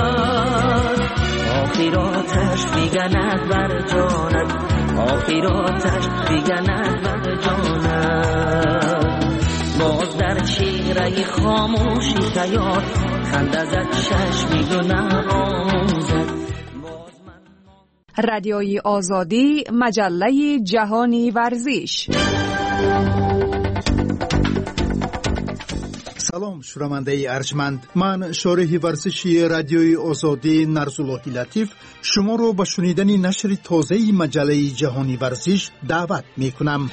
آخراتش میگند بر جانت آخراتش میگند بر جانت باز در چهره خاموشی شیاد خنده زد چشمی گناه آموزد. رادیوی آزادی مجله جهانی ورزش. سلام شنونده ارجمند، من شارح ورزشی رادیوی آزادی نرزاللهی لطیف شما رو به شنیدن نشر تازه مجله جهانی ورزش دعوت می کنم.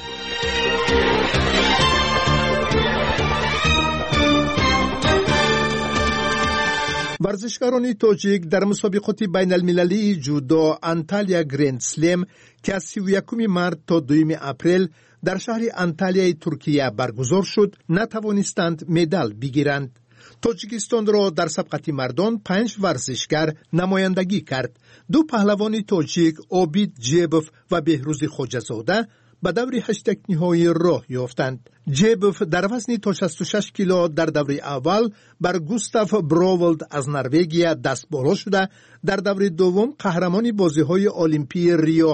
ورزشکاران تاجیک در مسابقات بین المللی جودو انتالیا گرند سلم که از 31 مارس تا 2 اپریل در شهر انتالیا ترکیه برگزار شد نتوانستند مدال بگیرند. تاجیکستان را در سبقت مردان 5 ورزشکار نمایندگی کرد. 2 پهلوان تاجیک عابد جیبوف و بهروز خواجه‌زاده به دور 8 نهایی راه یافتند. جیبوف در وزن تا 66 کیلو در دور اول بر گوستاف براولد از نروژ دست بالا شده، در دور دوم قهرمان بازی‌های المپی ریو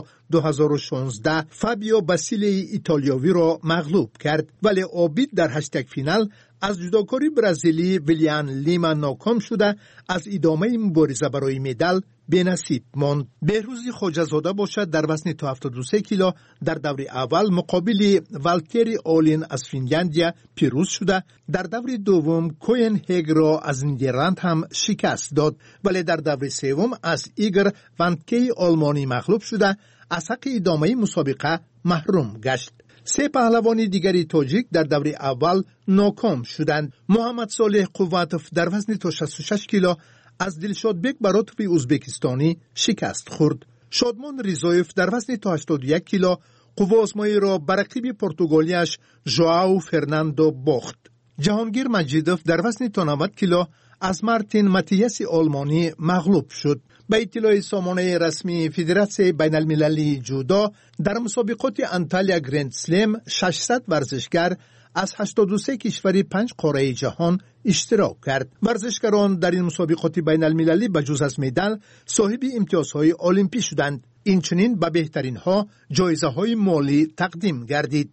2016 فابیو باسیلی ایتالیایی را مغلوب کرد، ولی عابد در 8 فینال از جودوکار برزیلی ویلیان لیما ناکام شده از ادامه مبارزه برای مدال بی‌نصیب ماند. بهروز خواجه‌زاده باشد در وزن تا 73 کیلو در دور اول مقابل والتری آلین از فنلاندیا پیروز شده، در دور دوم کوین هگ را از نیدرلند هم شکست داد، ولی در دور سوم از ایگر وانتکی آلمانی مغلوب شده از حق ادامه مسابقه محروم گشت. 3 پهلوان دیگری تاجیک در دور اول ناکام شدند. محمد صالح قواتوف در وزن تا 66 کیلو از دلشادبک براتوی ازبکستانی شکست خورد. شادمان ریزایف در وزن تا 81 کیلو قوه آزمایی را بر رقیب پرتغالیش ژائو فرناندو باخت. جهانگیر مجیدوف در وزن تا 90 کیلو از مارتین ماتیاس آلمانی مغلوب شد. به اطلاع سامانه رسمی فدراسیون بین المللی جودو در مسابقات انتالیا گرند سلم 600 ورزشکار از 83 کشور 5 قاره جهان اشتراک کرد. ورزشکاران در این مسابقات بین المللی به جز از مدال صاحب امتیازهای المپی شدند. اینچنین به بهترین ها جایزه های مالی تقدیم گردید.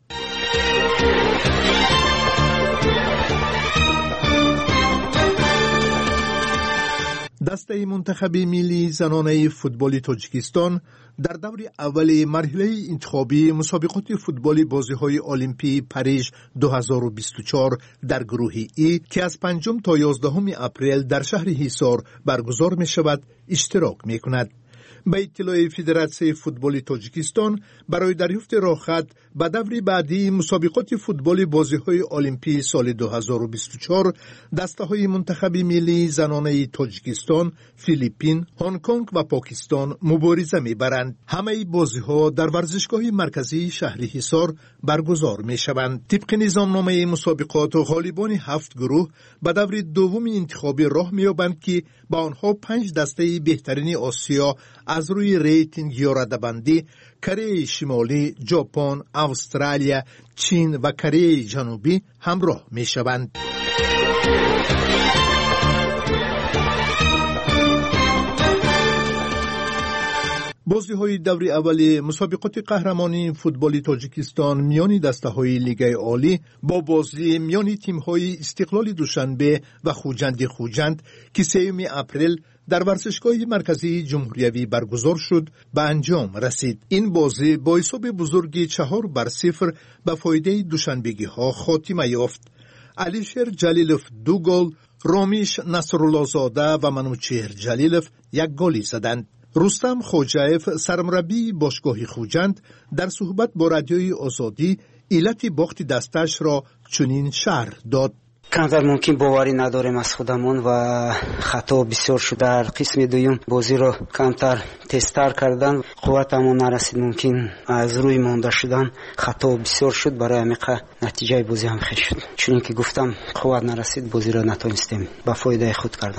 دسته منتخب ملی زنانه فوتبال تاجیکستان در دور اول مرحله انتخابی مسابقات فوتبال بازی‌های المپی پاریژ 2024 در گروه ای که از 5 تا 11 اپریل در شهر حصار برگزار می‌شود اشتراک می‌کند. به اطلاع فدراسیون فوتبال تاجیکستان برای دریافت راهخط به دور بعدی مسابقات فوتبال بازی‌های المپی سال 2024 دسته‌های منتخب ملی زنانه تاجیکستان، فیلیپین، هنگ کنگ و پاکستان مبارزه می‌برند. همه بازی‌ها در ورزشگاه مرکزی شهر حصار برگزار می‌شوند. طبق نظامنامه مسابقات غالبان 7 گروه به دور دوم انتخابی راه می‌یابند که با آنها 5 دسته بهترین آسیا از روی ریتینگ یا رده‌بندی کره شمالی، ژاپن، استرالیا، چین و کره جنوبی همراه می‌شوند. بازی‌های دور اول مسابقات قهرمانی فوتبال تاجیکستان میان دسته‌های لیگ عالی با بازی میان تیم‌های استقلال دوشنبه و خوجند که 3 اپریل در ورزشگاه مرکزی جمهوریوی برگزار شد به انجام رسید. این بازی با حساب بزرگی 4-0 به فایده دوشنبگی‌ها خاتمه یافت. علیشر جلیلوف 2 گل، رامیش نصرالله زاده و منوچهر جلیلوف 1 گل زدند. رستم خوجایف سرمربی باشگاه خوجند در صحبت با رادیوی آزادی علت باخت دستش را چنین شرح داد. کمتر ممکن باوری نداریم از خودمون و خطا بسیار شد. در قسم دوم بازی رو کمتر تستر کردن، قوتمون نرسید، ممکن از روی مونده شدن خطا بسیار شد، برای عمیقه نتیجه بازی هم خیلی شد. چون که گفتم قوت نرسید بازی رو نتونستیم به فایده خود کردن.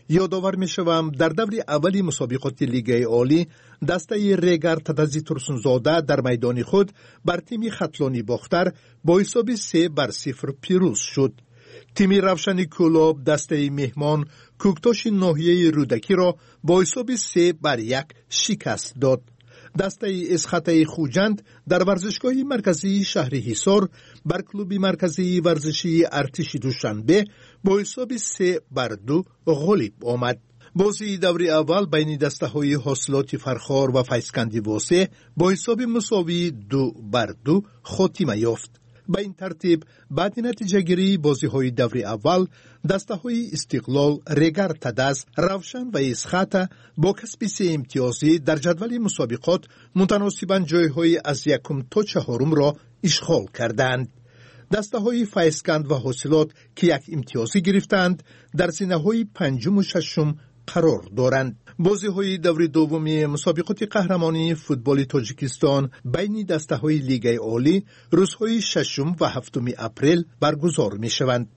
یادآور می‌شوم در دور اولی مسابقات لیگ عالی دسته ریگر تدزی ترسونزاده در میدان خود بر تیم خطلانی باختر با حساب 3-0 پیروز شد. تیم روشن کلاب دسته مهمان کوکتاش ناحیه رودکی را با حساب 3-1 شکست داد. دسته اسخطه خوجند در ورزشگاه مرکزی شهر حصار بر کلوب مرکزی ورزشی ارتش دوشنبه با حساب 3-2 غالب آمد. بازی دور اول بین دسته های حاصلات فرخار و فیضکندی واسه با حساب مساوی 2-2 خاتمه یافت. به این ترتیب بعد نتیجه گیری بازی های دور اول دسته های استقلال، ریگر تدز، روشن و اسخطه با کسب 3 امتیازی در جدول مسابقات متناسباً جای های از 1 تا 4 را اشغال کردند. دسته های فیضکند و حاصلات که 1 امتیازی گرفتند در زینه های 5 و 6 قرار دارند. بازی های دور دومی مسابقات قهرمانی فوتبال تاجیکستان بین دسته های لیگ عالی روزهای 6 و 7 اپریل برگزار می شوند.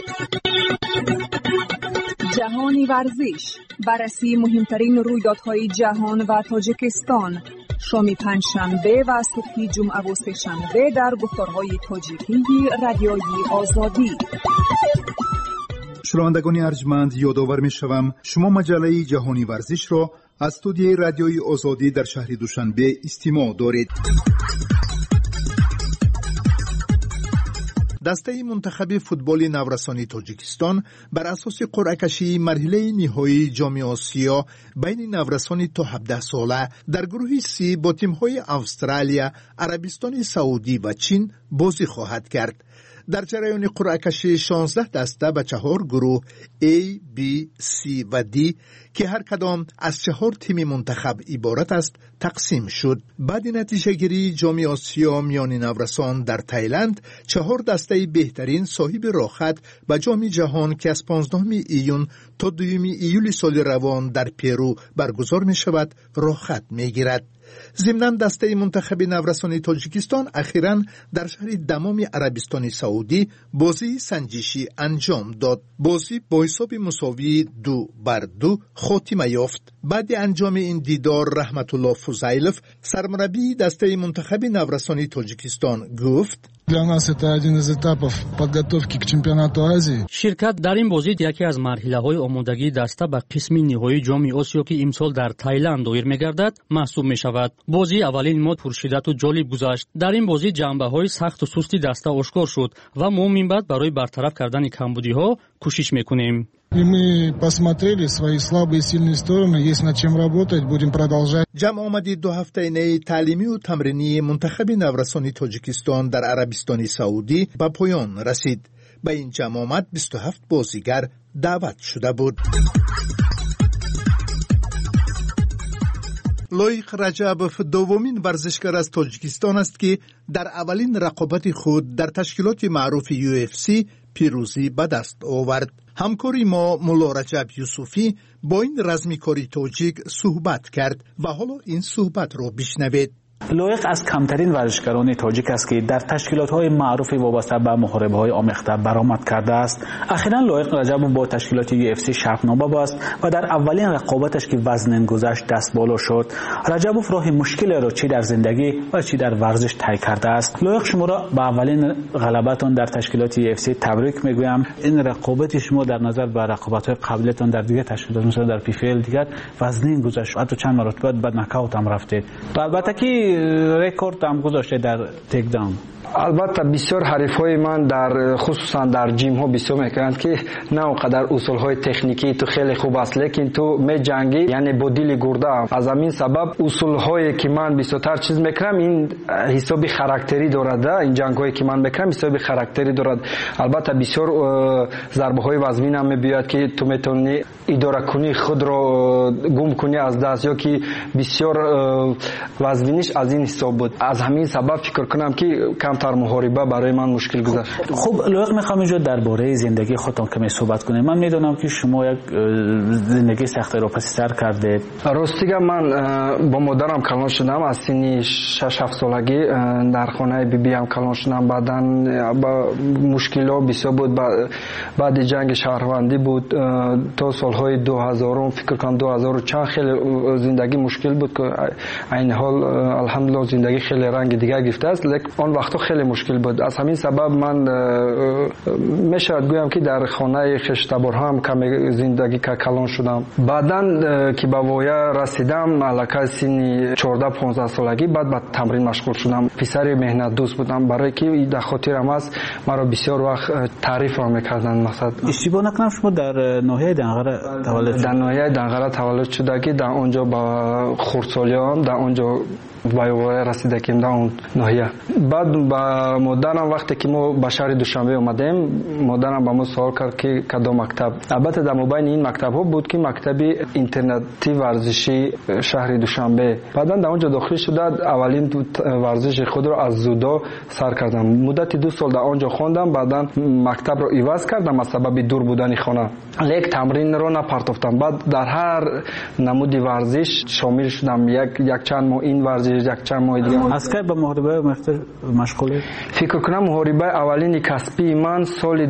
جهانی ورزش، بررسی مهمترین رویدادهای جهان و تاجیکستان، شام پنجشنبه و صبح جمعه و سه‌شنبه در گفتارهای تاجیکی رادیوی آزادی. شنوندگان ارجمند، یادآور می‌شوم شما مجله جهانی ورزش را از استودیوی رادیوی آزادی در شهر دوشنبه استماع دارید. دسته منتخب فوتبال نورسانی تاجیکستان بر اساس قرعه کشی مرحله نهایی جام آسیا بین نورسان تا 17 ساله در گروه سی با تیم‌های استرالیا، عربستان سعودی و چین بازی خواهد کرد. در جریان قرعه کشی 16 دسته به 4 گروه A, B, C و D که هر کدام از 4 تیم منتخب عبارت است تقسیم شد. بعد نتیجه گیری جام آسیا میان نورسان در تایلند 4 دسته بهترین صاحب راحت به جام جهان که از 15 ایون تا 2 ایول سال روان در پرو برگزار می شود راحت می گیرد. ضمناً دسته منتخب نورسانی تاجیکستان اخیراً در شهر دمام عربستان سعودی بازی سنجشی انجام داد. بازی با حساب مساوی 2-2 خاتمه یافت. بعد انجام این دیدار رحمت الله فوزایلوف سرمربی دسته منتخب نورسانی تاجیکستان گفت: Для нас это один из этапов подготовки к чемпионату Азии. شرکت در این بازی یکی از مرحله‌های آمادگی دسته به قسم نهایی جام آسیا که امسال در تایلند دایر می‌گردد محسوب می‌شود. بازی اولین مود پرشدت و جالب گذشت. در این بازی جنبه‌های سخت و سستی دسته آشکار شد و ما من بعد برای برطرف کردن کمبودی‌ها کوشش می‌کنیم. И мы посмотрели свои слабые и сильные стороны, есть над чем работать, будем продолжать. جمع آمدی 2 هفته‌ای تعلیمی و تمرینی منتخب نورسانی تاجیکستان در عربستان سعودی به پایان رسید. به این جمع آمد 27 بازیگر دعوت شده بود. لایق رجبوف دومین ورزشکار از تاجیکستان است که در اولین رقابت خود در تشکیلات معروف UFC پیروزی به دست آورد. همکاری ما مولا رجب یوسفی با این رزمیکاری تاجیک صحبت کرد و حالا این صحبت را بشنوید. لایق از کمترین ورزشکاران تاجیک است که در تشکیلات‌های معروف وابسته به محاربه‌های آمیخته برآمد کرده است. اخیراً لایق رجب با تشکیلات UFC شرطنامه بست و در اولین رقابتش که وزن گذشت دست بالا شد. رجبوف راه مشکلی را چی در زندگی و چی در ورزش طی کرده است. لایق شما را به اولین غلبتان در تشکیلات UFC تبریک میگویم. این رقابت شما در نظر به رقابت‌های قبلیتان در دیگه تشکیلات مثلا در PFL دیگر وزن گذشت، حتی چند مرتبه به نکاوت هم رفتید. البته که رکورد هم گذاشته در تیک داون. البته بسیار حریفای من در خصوصا در جیم ها بسیار میکنند که نه اونقدر اصول های تکنیکی تو خیلی خوب است، لیکن تو می جنگی یعنی با دل گرده. از همین سبب اصول هایی که من بسیارتر چیز میکنم این حسابی خاراکتری دارد. این جنگ هایی که من میکنم حسابی خاراکتری دارد. البته بسیار ضربه های وزمین هم میبیاد که تو میتونی اداره کنی، خود را گم کنی از دست، یا که بسیار وزمینش از این حساب بود. از همین سبب فکر کنم که کمتر محاربه برای من مشکل گذشت. خب لایق میخوام اینجا درباره زندگی خودتون کمی صحبت کنیم. من میدونم که شما یک زندگی سخت رو پس سر کرده. راستیگه من با مادرم کلان شدم از سن 6-7 سالگی در خانه بیبی هم کلان شدم. بعداً با مشکلات بسیار بود. بعد جنگ شهروندی بود تا سالهای 2000 فکر کنم 2000 چند خیلی زندگی مشکل بود که این حال الحمدلله زندگی خیلی رنگ دیگه گرفته است، لیکن آن وقتا خیلی مشکل بود. از همین سبب من میشود گویم که در خانه خشتبار هم کمی زندگی کلان شدم. بعداً که به وایه رسیدم علاقه سن 14-15 سالگی بعد به تمرین مشغول شدم. پسر مهنت دوست بودم برای که در خاطرم است مرا بسیار وقت تعریف را میکردن. مثلا اشتباه نکنم شما در ناحیه دنغره تولد در ناحیه دنغره تولد شده که در اونجا با خردسالیام در اونجا وای رسیدگیم در اون ناحیه. بعد با مادرم وقتی که ما به شهر دوشنبه اومدیم مادرم با ما سوال کرد که کدام مکتب. البته در مابین این مکتب ها بود که مکتب اینترنتی ورزشی شهر دوشنبه. بعدا در اونجا داخل شده اولین ورزش خود را از زودو سر کردم. مدت 2 سال در اونجا خواندم. بعدا مکتب را عوض کردم از سبب دور بودن خانه. لیک تمرین را نپرتافتم. بعد در هر نمود ورزش شامل شدم. یک چند ماه این ورزش یک چند ماه دیگه. از کی به محاربه مشغولی؟ فکر کنم محاربه اولین کسبی من سال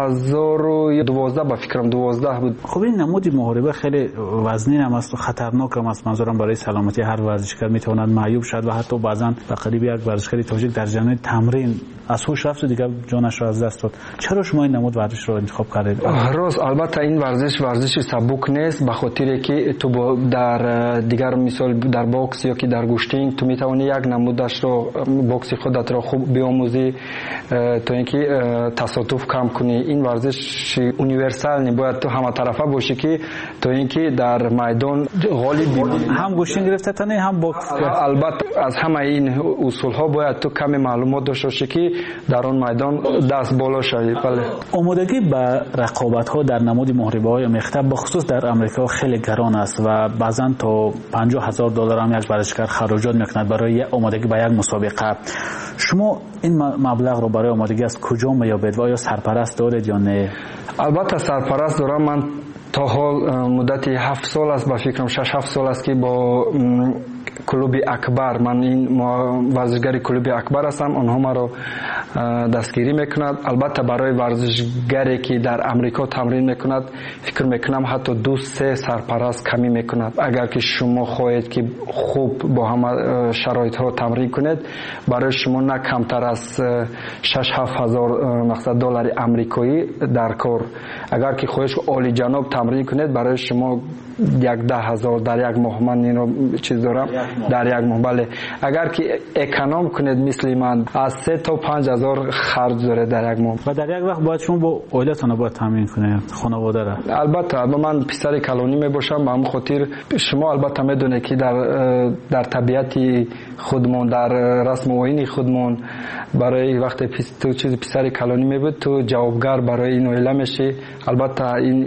2012 با فکرم 12 بود. خب این نمود محاربه خیلی وزنین هم است و خطرناک هم است. منظورم برای سلامتی هر ورزشکار میتواند معیوب شد و حتی بعضا به قریب یک ورزشکار تاجیک در جریان تمرین از هوش رفت و دیگه جانش را از دست داد. چرا شما این نمود ورزش رو انتخاب کردید؟ راست البته این ورزش سبک نیست به خاطر که تو در دیگر مثال در باکس یا که در گوشتین تو میتونی یک نمودش رو باکس خودت رو خوب بیاموزی تا اینکه تصادف کم کنی. این ورزش یونیورسال نباید تو همه طرفه باشی که تا اینکه در میدان غالب بمانی. هم گوشتین گرفته تنی هم باکس. البته از همه این اصول ها باید تو کمی معلومات داشته باشی که در اون میدان دست بالا شوی. بله. آمادگی به رقابت ها در نمود محاربه های مختلف بخصوص در امریکا خیلی گران است و بعضا تا $50,000 هم یک ورزشکار خراجات میکند برای آمادگی به یک مسابقه. شما این مبلغ رو برای آمادگی از کجا میابید و آیا سرپرست دارید یا نه؟ البته سرپرست دارم. من تا حال مدت 7 سال است با فکرم 6-7 سال است که با کلوب اکبر من این ورزشگری کلوب اکبر هستم. آنها مرا دستگیری میکند. البته برای ورزشگری که در امریکا تمرین میکند فکر میکنم حتی 2-3 سرپرست کمی میکند. اگر که شما خواهید که خوب با همه شرایط ها تمرین کنید برای شما نه کمتر از $6-7 هزار دلار آمریکایی در کار. اگر که خواهید عالی جناب تمرین کنید برای شما 10,000 در یک ماه. من این رو چیز دارم در یک ماه. بله. اگر که اکانوم کنید مثل من از 3 تا 5,000 خرج داره در یک ماه. و در یک وقت باید شما با عائلتون باید تامین کنید خانواده را. البته من پسر کلانی می باشم به همین خاطر شما البته میدونید که در طبیعت خودمون در رسم و آیین خودمون برای وقت تو چیز پسر کلانی می بود تو جوابگر برای این عائله میشی. البته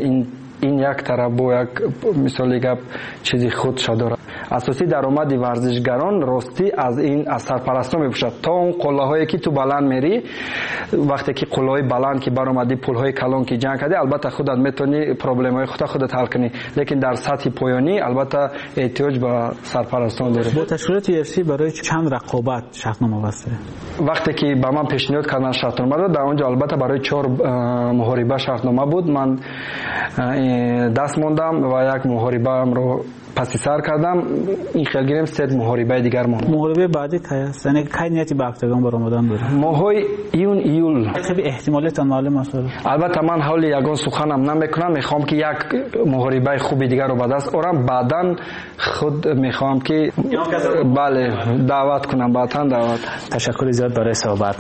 این یک طرف با یک مثال گپ چیزی خودش داره. اساسی درآمد ورزشگران راستی از سرپرستا میباشد تا اون قله‌هایی که تو بلند میری. وقتی که قله‌های بلند که برآمدی پل‌های کلان که جنگ کردی البته خودت میتونی پرابلم‌های خودت حل کنی، لیکن در سطح پایانی البته احتیاج به سرپرستان داره. با تشکیلات UFC برای چند رقابت شرطنامه بسته؟ وقتی که به من پیشنهاد کردن شرطنامه رو در اونجا البته برای 4 محاربه شرطنامه بود. من دست ماندم و یک محاربه هم رو پس سر کردم. این خیال گیرم 3 محاربه دیگر ماند. محاربه بعدی کی است؟ یعنی کی نیتی به اکتاگون برآمدن داره؟ ماهای ایول. خیلی احتمالاتون معلوم است. البته من حالی یگان سخنم نمیکنم. میخوام که یک محاربه خوبی دیگر رو به دست آورم. بعداً خود میخوام که بله دعوت کنم. بعداً دعوت. تشکر زیاد برای صحبت.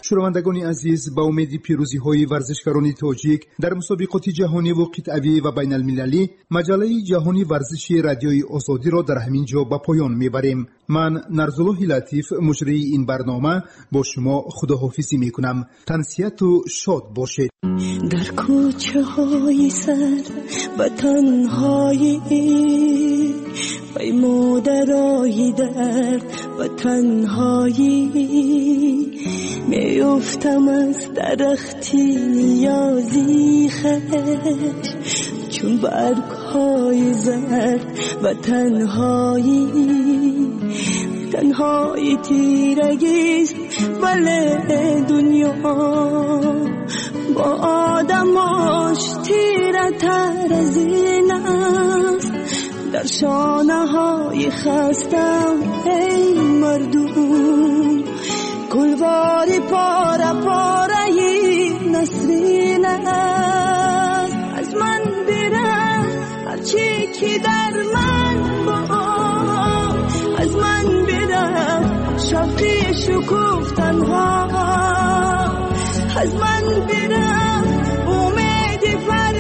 شنوندگان عزیز، با امید پیروزی های ورزشکاران تاجیک در مسابقات جهانی و قطعی و بین المللی، مجله جهانی ورزشی رادیوی آزادی را در همین جا به پایان میبریم. من نرزالله لطیف مجری این برنامه با شما خداحافظی میکنم. تنسیت و شاد باشید. در کوچه های سر و تنهایی پیمودرای درد و تنهایی میافتم از درختی نیازی خش چون برگ های زرد و تنهایی تیرگیست ولی دنیا با آدماش تیره تر از این است. در شانه های خستم ای مردم گلواری پاره پاره نسرین است. از من برم هرچی که در من با، از من برم شوقی شکوفتن ها، از من برم امید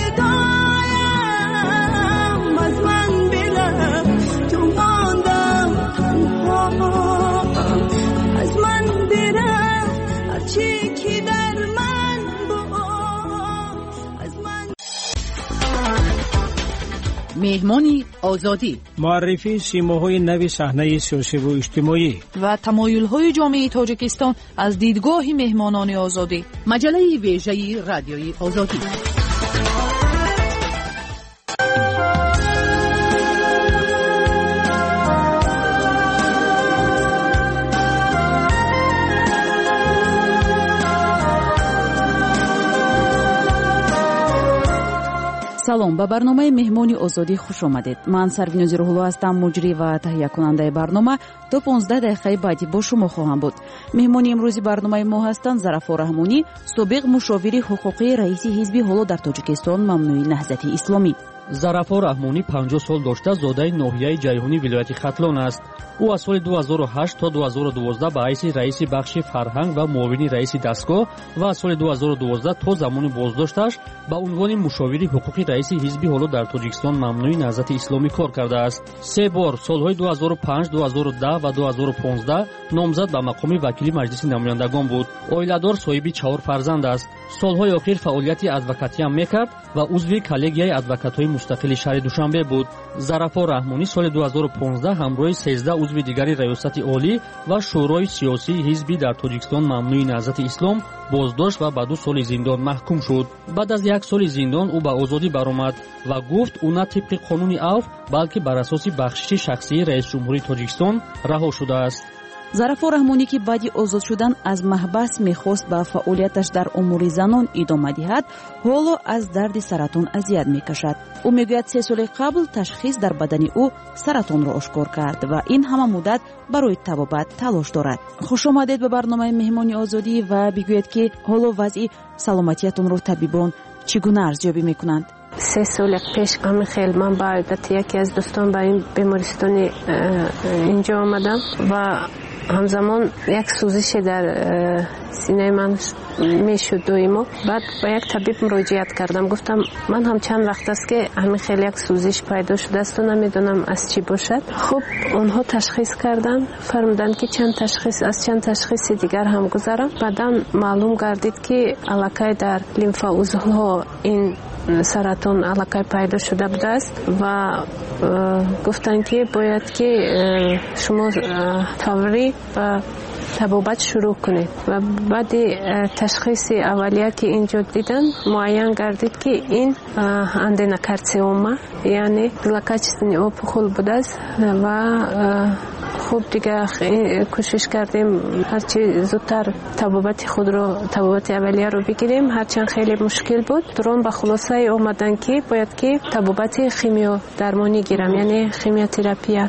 فردایم، از من برم تو ماندم تنها، از من برم هرچی که در من با، از من. مهمانی آزادی، معرفی سیماهای نوی صحنه سیاسی و اجتماعی و تمایل‌های جامعه تاجیکستان از دیدگاه مهمانان آزادی. مجله ویژه رادیوی آزادی. салом, ба барномаи меҳмони озодӣ хуш омадед. Ман Сарвинӯзи Рӯҳулло ҳастам, муҷрӣ ва таҳиякунандаи барнома. То 15 дақиқаи баъдӣ бо шумо хоҳам буд. меҳмони имрӯзи барномаи мо ҳастанд Зарафор Раҳмонӣ, собиқ мушовири ҳуқуқии раиси ҳизби ҳоло дар Тоҷикистон мамнӯи Наҳзати Исломӣ. Зарафор Раҳмонӣ 50 сол дошта зодаи ноҳияи ҷайҳунӣ вилояти Хатлон аст. ӯ аз соли 2008 то 2012 ба ҳайси раиси бахши фарҳанг ва муовини раиси дастгоҳ ва аз соли 2012 то замони боздошташ ба унвони мушовири ҳуқуқи раиси ҳизби ҳоло дар Тоҷикистон мамнӯи Наҳзати Исломӣ кор кардааст. 3 бор солҳои 2005, 2010 ва 2015 номзад ба мақоми вакили маҷлиси намояндагон буд. Оиладор, соҳиби 4 фарзанд аст. солҳои охир фаъолияти адвокатиам мекард ва узви коллегияи адвокатҳои мустақили шаҳри Душанбе буд. Зарафор Раҳмонӣ соли 2015 ҳамроҳи 13 узви дигари раёсати олӣ ва шӯрои сиёсии ҳизби дар Тоҷикистон мамнӯи Наҳзати Ислом боздошт ва ба 2 соли зиндон маҳкум шуд. баъд аз 1 соли зиндон ӯ ба озодӣ баромад ва гуфт ӯ на тибқи қонуни авф, балки бар асоси бахшиши шахсии раисҷумҳурии Тоҷикистон раҳо шудааст. Зарафор Раҳмонӣ ки баъди озод шудан аз маҳбас мехост ба фаъолияташ дар умури занон идома диҳад, ҳоло аз дарди саратон азият мекашад. ӯ мегӯяд 3 соли қабл ташхис дар бадани ӯ саратонро ошкор кард ва ин ҳама муддат барои табобат талош дорад. хушомадед ба барномаи меҳмони озодӣ ва бигӯед ки ҳоло вазъи саломатиятонро табибон чӣ гуна арзёбӣ мекунанд? 3 соли пеш амихел ман ба албатта яке аз дӯстон ба ин бемористони инҷо омадам ва ҳамзамон як сӯзише дар синаи ман мешуд доимо. баъд ба як табиб муроҷиат кардам, гуфтам ман ҳам чанд вақт аст ки ҳамин хел як сӯзиш пайдо шудаасту намедонам аз чӣ бошад. хуб, онҳо ташхис карданд, фармуданд ки аз чанд ташхиси дигар ҳам гузарам. баъдан маълум гардид ки аллакай дар лимфоузлҳо ин саратон аллакай пайдо шуда будааст ва гуфтанд ки бояд ки шумо фаврӣ ба табобат шурӯъ кунед. ва баъди ташхиси аввалия ки инҷо дидан, муайян гардид ки ин аденокарциома, яъне злокачественный опухол будааст ва хуб дигар кӯшиш кардем ҳарчи зудтар табобати аввалияро бигирем, ҳарчанд хеле мушкил буд. турон ба хулосае омаданд ки бояд ки табобати химиодармонӣ гирам, яъне химиотерапия.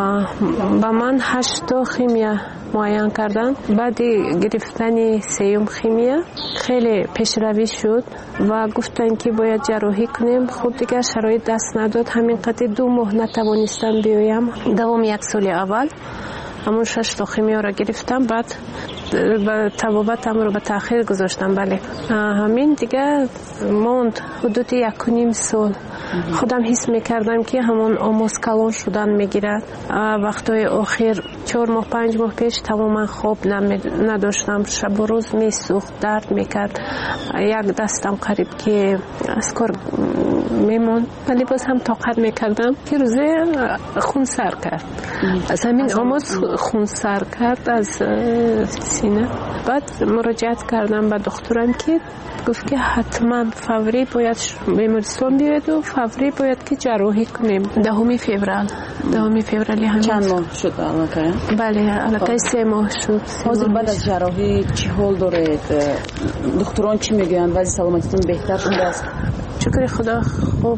ба ман 8 то химия муайян карданд. баъди гирифтани 3-ум химия хеле пешравӣ шуд ва гуфтанд ки бояд ҷарроҳӣ кунем. хуб дигар шароит даст надод, ҳамин қадри 2 моҳ натавонистам биёям. давоми 1 соли аввал ҳамон 6 то химиёро гирифтам. баъд طبابتم رو به تأخیر گذاشتم. بله همین دیگه موند حدود 1.5 سال. خودم حس میکردم که همون آموز کلان شدن میگیرد. وقتای آخر 4 ماه 5 ماه پیش تماما خواب نداشتم، شب و روز میسوخت، درد میکرد، یک دستم قریب که از کار میمون، ولی باز هم طاقت میکردم که روزه خون سر کرد. از همین آموز خون سر کرد از سینه. بعد مراجعت کردم به دکترم که گفت که حتما فوری باید بیمارستان بیاید و فوری باید که جراحی کنیم. 10 فوریه همین. چند ماه شد الان؟ بله الان 3 ماه شد. حاضر بعد از جراحی چی حال دارید؟ دکتران چی میگن؟ وضع سلامتیتون بهتر شده است؟ شکر خدا خوب.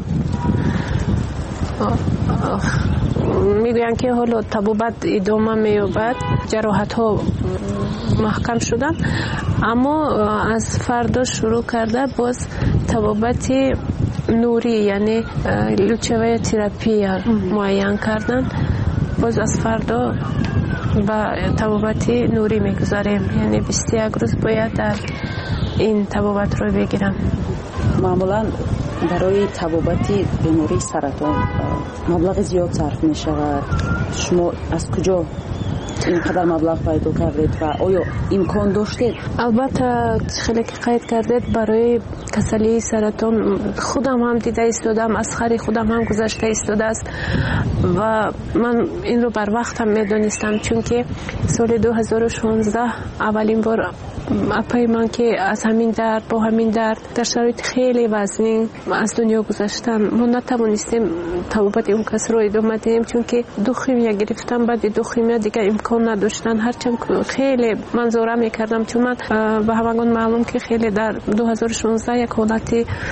میگوین که حالا طبابت ادامه مییابد، جراحت ها محکم شدن، اما از فردا شروع کرده باز طبابت نوری یعنی لوچوه تراپی معین کردن. باز از فردا به طبابت نوری میگذاریم، یعنی 21 روز باید در این طبابت رو بگیرم. معمولا برای طبابت بیماری سرطان مبلغ زیاد صرف می شود. شما از کجا اینقدر مبلغ پیدا کردید و آیا امکان داشتید؟ البته خیلی که قید کردید برای کسلی سرطان خودم هم دیده ایستادم، از خری خودم هم گذشته ایستاده است و من این رو بر وقت هم میدونستم، چون که سال 2016 اولین بار اپای من که از همین درد با همین درد در شرایط خیلی وزنی از دنیا گذاشتن، ما نتوانستیم طبابت اون کس رو ادامه دهیم، چون که 2 خیمیا گرفتم. بعد 2 خیمیا دیگه امکان نداشتن، هرچند خیلی منظوره میکردم، چون من به همگان معلوم که خیلی در 2016 یک حالت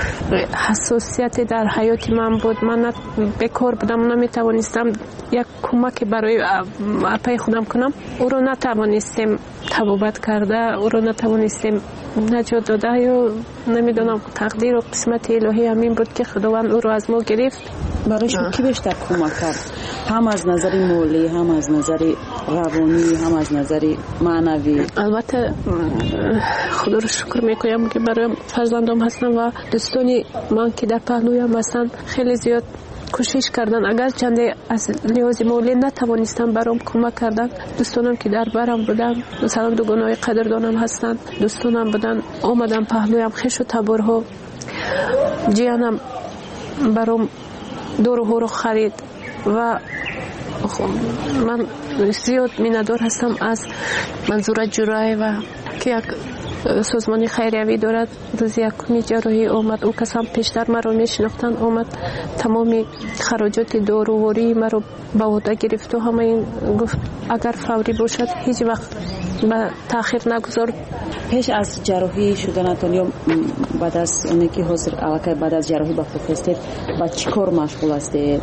حساسیت در حیات من بود. من بیکار بودم، نمیتوانستم یک کمک برای اپای خودم کنم. او رو نتوانستیم طبابت کرده، او رو نتوانستیم نجات داده، یا نمیدونم تقدیر و قسمت الهی همین بود که خداوند او رو از ما گرفت. برای شما کی بیشتر کمک کرد؟ هم از نظر مالی، هم از نظر روانی، هم از نظر معنوی؟ البته خدا رو شکر میکنم که برای فرزندام هستن و دوستانی من که در پهلویم هستن خیلی زیاد کوشش کردن. اگر چنده از لحاظ مالی نتوانستم برام کمک کردن، دوستانم که در برم بودن، مثلا دوگانای قدردانم هستن، دوستانم بودن آمدن پهلویم، خش و تبرها. جیانم برام دورو رو خرید و من زیاد میندار هستم از منظور جرای و که یک سازمانی خیریوی دارد. روز 1 جراحی آمد، اون کس هم پیشتر مرا میشناختن، آمد تمامی خراجات داروواری مرا به عهده گرفت و همه این گفت اگر فوری باشد هیچ وقت به تاخیر نگذار. پیش از جراحی شدنتان یا بعد از اونی که حاضر علاقه بعد از جراحی به خود هستید با چی کار مشغول هستید؟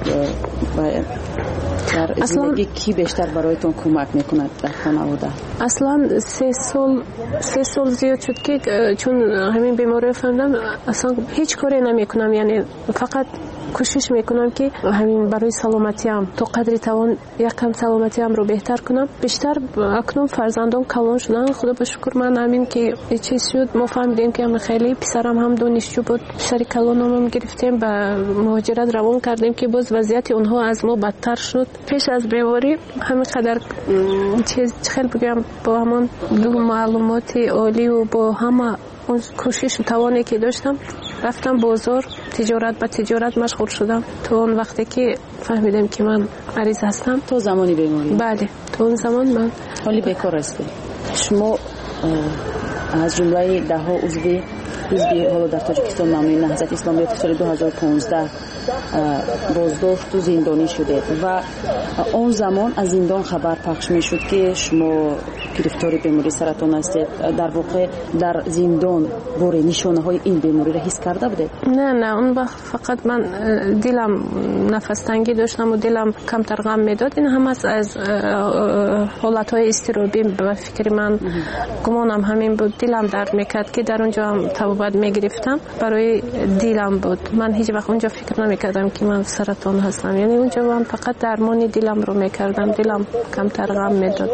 در زندگی کی بیشتر برایتون کمک میکند در خانواده؟ اصلا 3 سال زیاد شد که چون همین بیماری فهمیدم اصلا هیچ کاری نمیکنم، یعنی فقط کوشش میکنم که همین برای سلامتیم تا قدری توان یکم سلامتیم رو بهتر کنم. بیشتر اکنون فرزندان کلان شدن، خدا به شکر. من همین که چیز شد ما فهمیدیم که خیلی پسرم هم دانشجو بود، پسر کلانم هم گرفتیم به مهاجرت روان کردیم که باز وضعیت اونها از ما بدتر شد. پیش از بیماری همین قدر چیز خیلی بگم با همون معلومات عالی و با همه اون کوشش و توانی که داشتم رفتم بازار، تجارت به تجارت مشغول شدم تا اون وقتی که فهمیدم که من مریض هستم. تو زمانی بیماری؟ بله تو اون زمان من حالی بیکار هستی. شما از جمله 10 عضوی حزب حالا در تاجیکستان نامی نهضت اسلامی که سال 2015 بازداشت و زندانی شده و اون زمان از زندان خبر پخش می شد که شما گرفتار بیماری سرطان هستید. در واقع در زندان بار نشانه های این بیماری را حس کرده بودید؟ نه اون وقت فقط من دلم نفس تنگی داشتم و دلم کمتر غم میداد. این هم از حالت های اضطرابی به فکر من گمانم همین بود. دلم درد میکرد که در اونجا هم طبابت میگرفتم، برای دلم بود. من هیچ وقت اونجا فکر نمیکردم میکردم که من سرطان هستم. یعنی اونجا من فقط درمانی دلم رو میکردم، دلم کمتر غم میداد.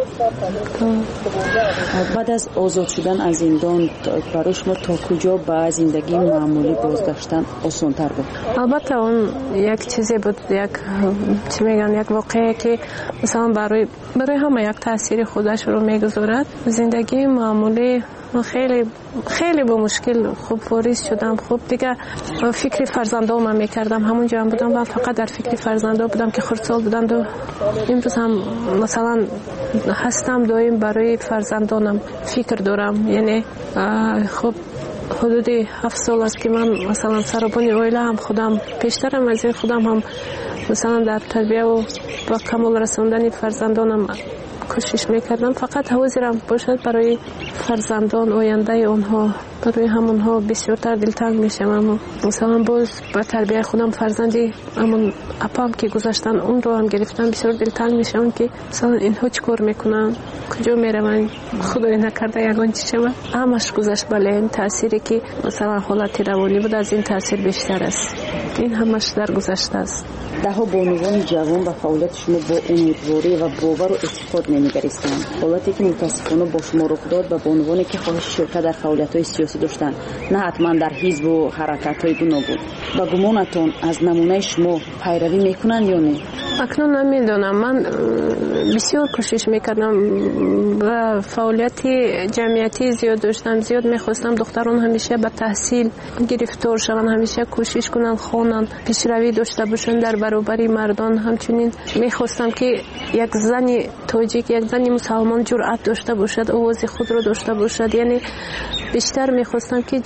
بعد از آزاد شدن از زندان برای شما تا کجا به زندگی معمولی بازگشتن آسان‌تر بود؟ البته اون یک چیزی بود، یک چی میگن، یک واقعه که مثلا برای همه یک تاثیر خودش رو میگذارد. زندگی معمولی خیلی با مشکل خوب واریز شدم. خوب دیگه فکر فرزندانم میکردم، همونجا هم بودم و فقط در فکر فرزندان بودم که خردسال بودم. امروز هم مثلا هستم دایم برای فرزندانم فکر دارم. یعنی خب حدود 7 سال است که من مثلا سربان اویله هم خودم پیشترم از این خودم هم مثلا در تربیه و با کمال رساندن فرزندانم کوشش میکردم. فقط حوضیرم باشد برای فرزندان آینده اونها، برای همونها بسیارتر دلتنگ میشم. مثلا باز با تربیه خودم فرزندی همون اپام که گذاشتن اون رو هم گرفتم، بسیار دلتنگ میشم که مثلا اینها چیکار میکنن، کجا میروند، خدای نکرده یگان چی شود. همش گذشت. بله این تأثیری که مثلا حالت روانی بود از این تأثیر بیشتر است. این همش در گذشته است. دهها بانوان جوان و فعالیت شما با امیدواری و باور و اعتقاد نمیگریستند. حالتی که متاسفانه با شما رخ داد و بانوانی که خواهش شرکت در فعالیت‌های سیاسی داشتند، نه حتما در حزب و حرکت‌های گوناگون. با گمانتون از نمونه شما پیروی میکنند یا نه؟ اکنون نمیدونم. من بسیار کوشش میکردم و فعالیت جمعیتی زیاد داشتم، زیاد میخواستم دختران همیشه به تحصیل گرفتار شوند، همیشه کوشش کنن خوانن، پیشروی داشته باشن در برابر مردان. همچنین میخواستم که یک زن تاجیک، یک زن مسلمان جرأت داشته باشد، آواز خود رو داشته باشد. یعنی بیشتر میخواستم که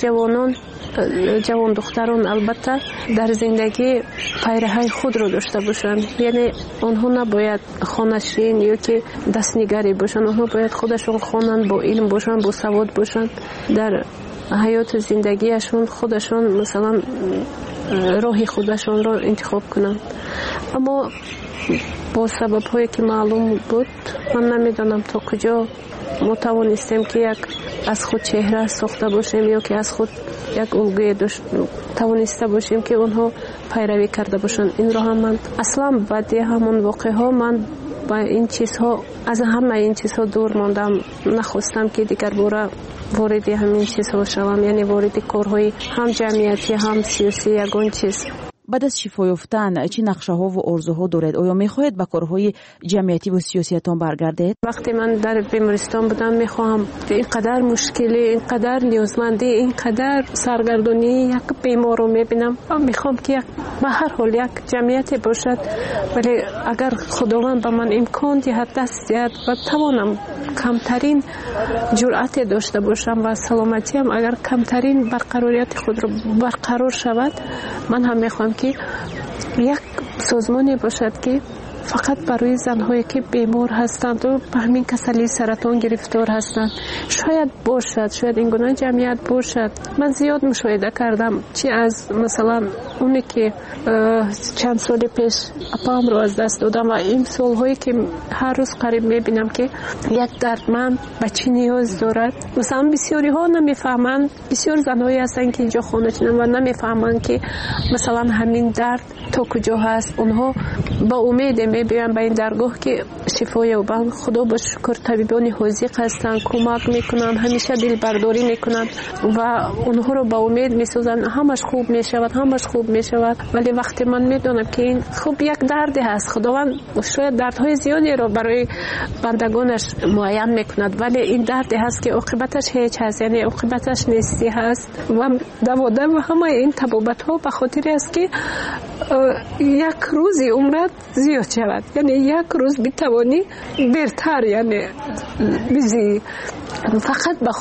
جوان دختران البته در زندگی پیرهی خود رو داشته باشند. یعنی آنها نباید خانشین یا که دستنگری باشند، آنها باید خودشون خوانند، با علم باشند، با سواد باشند، در حیات زندگیشون خودشون مثلا راه خودشون رو انتخاب کنند. اما با سبب هایی که معلوم بود من نمیدانم تا کجا ما توانستیم که یک از خود چهره ساخته باشیم یا که از خود یک الگوی توانسته باشیم که اونها پیروی کرده باشن. این رو هم من اصلا بعد همون واقعه ها من با این چیزها از همه این چیزها دور ماندم. نخواستم که دیگر وارد همین چیزها شوم، یعنی وارد کارهای هم جمعیتی هم سیاسی یگان چیز. بعد از شفا یافتن چه نقشه‌ها و آرزوها دارید؟ آیا می‌خواهید به کارهای جمعیتی و سیاسیتان برگردید؟ وقتی من در بیمارستان بودم می‌خواهم اینقدر مشکلی، اینقدر نیازمندی، اینقدر سرگردانی یک بیمار رو می‌بینم، می‌خوام که به هر حال یک جمعیتی باشد. ولی اگر خداوند به من امکان دهد، دست دهد و توانم کمترین جرأت داشته باشم و سلامتیم اگر کمترین برقراریت خود رو برقرار شود، من هم می‌خوام که یک سازمانی باشد که فقط برای زنهایی که بیمار هستند و به همین کسلی سرطان گرفتار هستند شاید باشد، شاید این گونه جمعیت باشد. من زیاد مشاهده کردم، چی از مثلا اونی که چند سال پیش اپام رو از دست دادم و این سالهایی که هر روز قریب میبینم که یک دردمند به چی نیاز دارد. مثلا بسیاری ها نمیفهمند، بسیار زنهایی هستند که اینجا خانه چنن و نمیفهمند که مثلا همین درد تا کجا هست. اونها با امید میبینن به این درگاه که شفا یابند. خدا با شکر طبیبان حاذق هستن، کمک میکنن، همیشه دل برداری میکنن و اونها رو با امید میسازن همش خوب میشود، همش خوب میشود. ولی وقتی من میدونم که این خوب یک دردی هست، خداوند شاید دردهای زیادی رو برای بندگانش معین میکند، ولی این دردی هست که عاقبتش هیچ هست، یعنی عاقبتش نیستی هست. و دوادم و همه این تبابت ها به خاطر است که یک روزی عمرت زیاد شود، یعنی یک روز بتوانی برتر یعنی بیزی، فقط به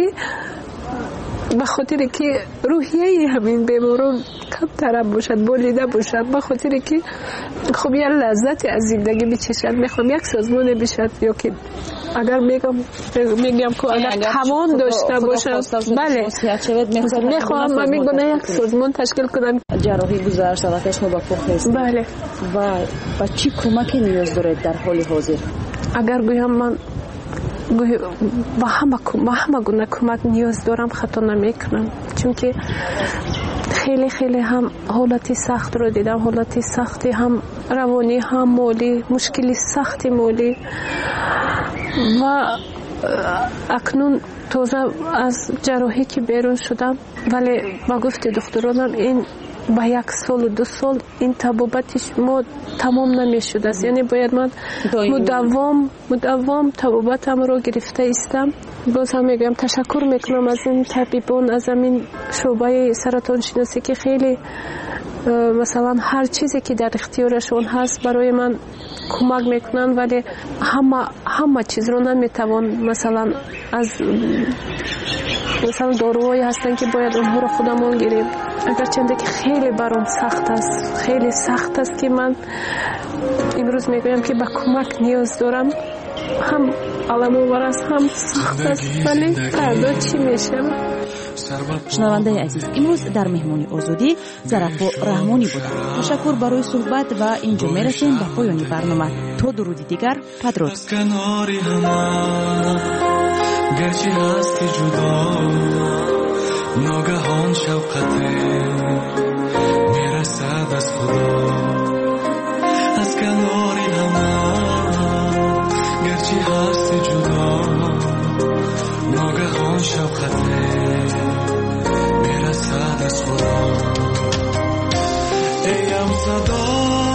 خاطر که روحیه همین بیماران کمتر باشد، بولیده باشد، به خاطر که خب یه لذت از زندگی بچشد. میخوام یک سازمان بشد یا که اگر میگم که اگر توان داشته باشد، بله میخوام من میگم یک سازمان تشکیل کنم. جراحی گذشت وقتش ما با پخت. بله. و چی کمکی نیاز دارید در حال حاضر؟ اگر گویم من با همه گونه کمک نیاز دارم، خطا نمیکنم، چون که خیلی خیلی هم حالتی سخت رو دیدم، حالتی سختی هم روانی هم مالی، مشکلی سختی مالی و اکنون تازه از جراحی که بیرون شدم، ولی با گفت دکترانم این با 1 سال و 2 سال این طبابتش ما تمام نمیشد است، یعنی باید من مداوم طبابتم رو گرفته استم. باز هم میگم تشکر میکنم از این طبیبان، از این شعبه سرطان شناسی که خیلی مثلا هر چیزی که در اختیارشون هست برای من کمک میکنن، ولی همه چیز رو نمیتوان مثلا از مثلا داروهایی هستن که باید اونها رو خودمون گیریم، اگرچه که خیلی برام سخت است، خیلی سخت است که من امروز میگویم که به کمک نیاز دارم، هم علم آور است هم سخت است، ولی فردا چی میشه؟ شنونده عزیز، امروز در مهمانی آزادی ظرفا رحمانی بودند. تشکر برای صحبت و اینجا میرسیم به پایان برنامه. تا درودی دیگر، بدرود. گرچه هستی جدا ناگهان شفقته میرسد از خدا از کناری همه. گرچه هستی جدا ناگهان شفقته میرسد از خدا. ایم صدا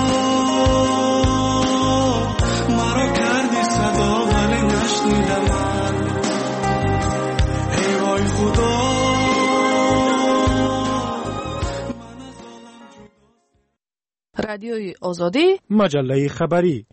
مرا کردی صدا ولی نشنیدم خدا. رادیوی آزادی، مجله خبری.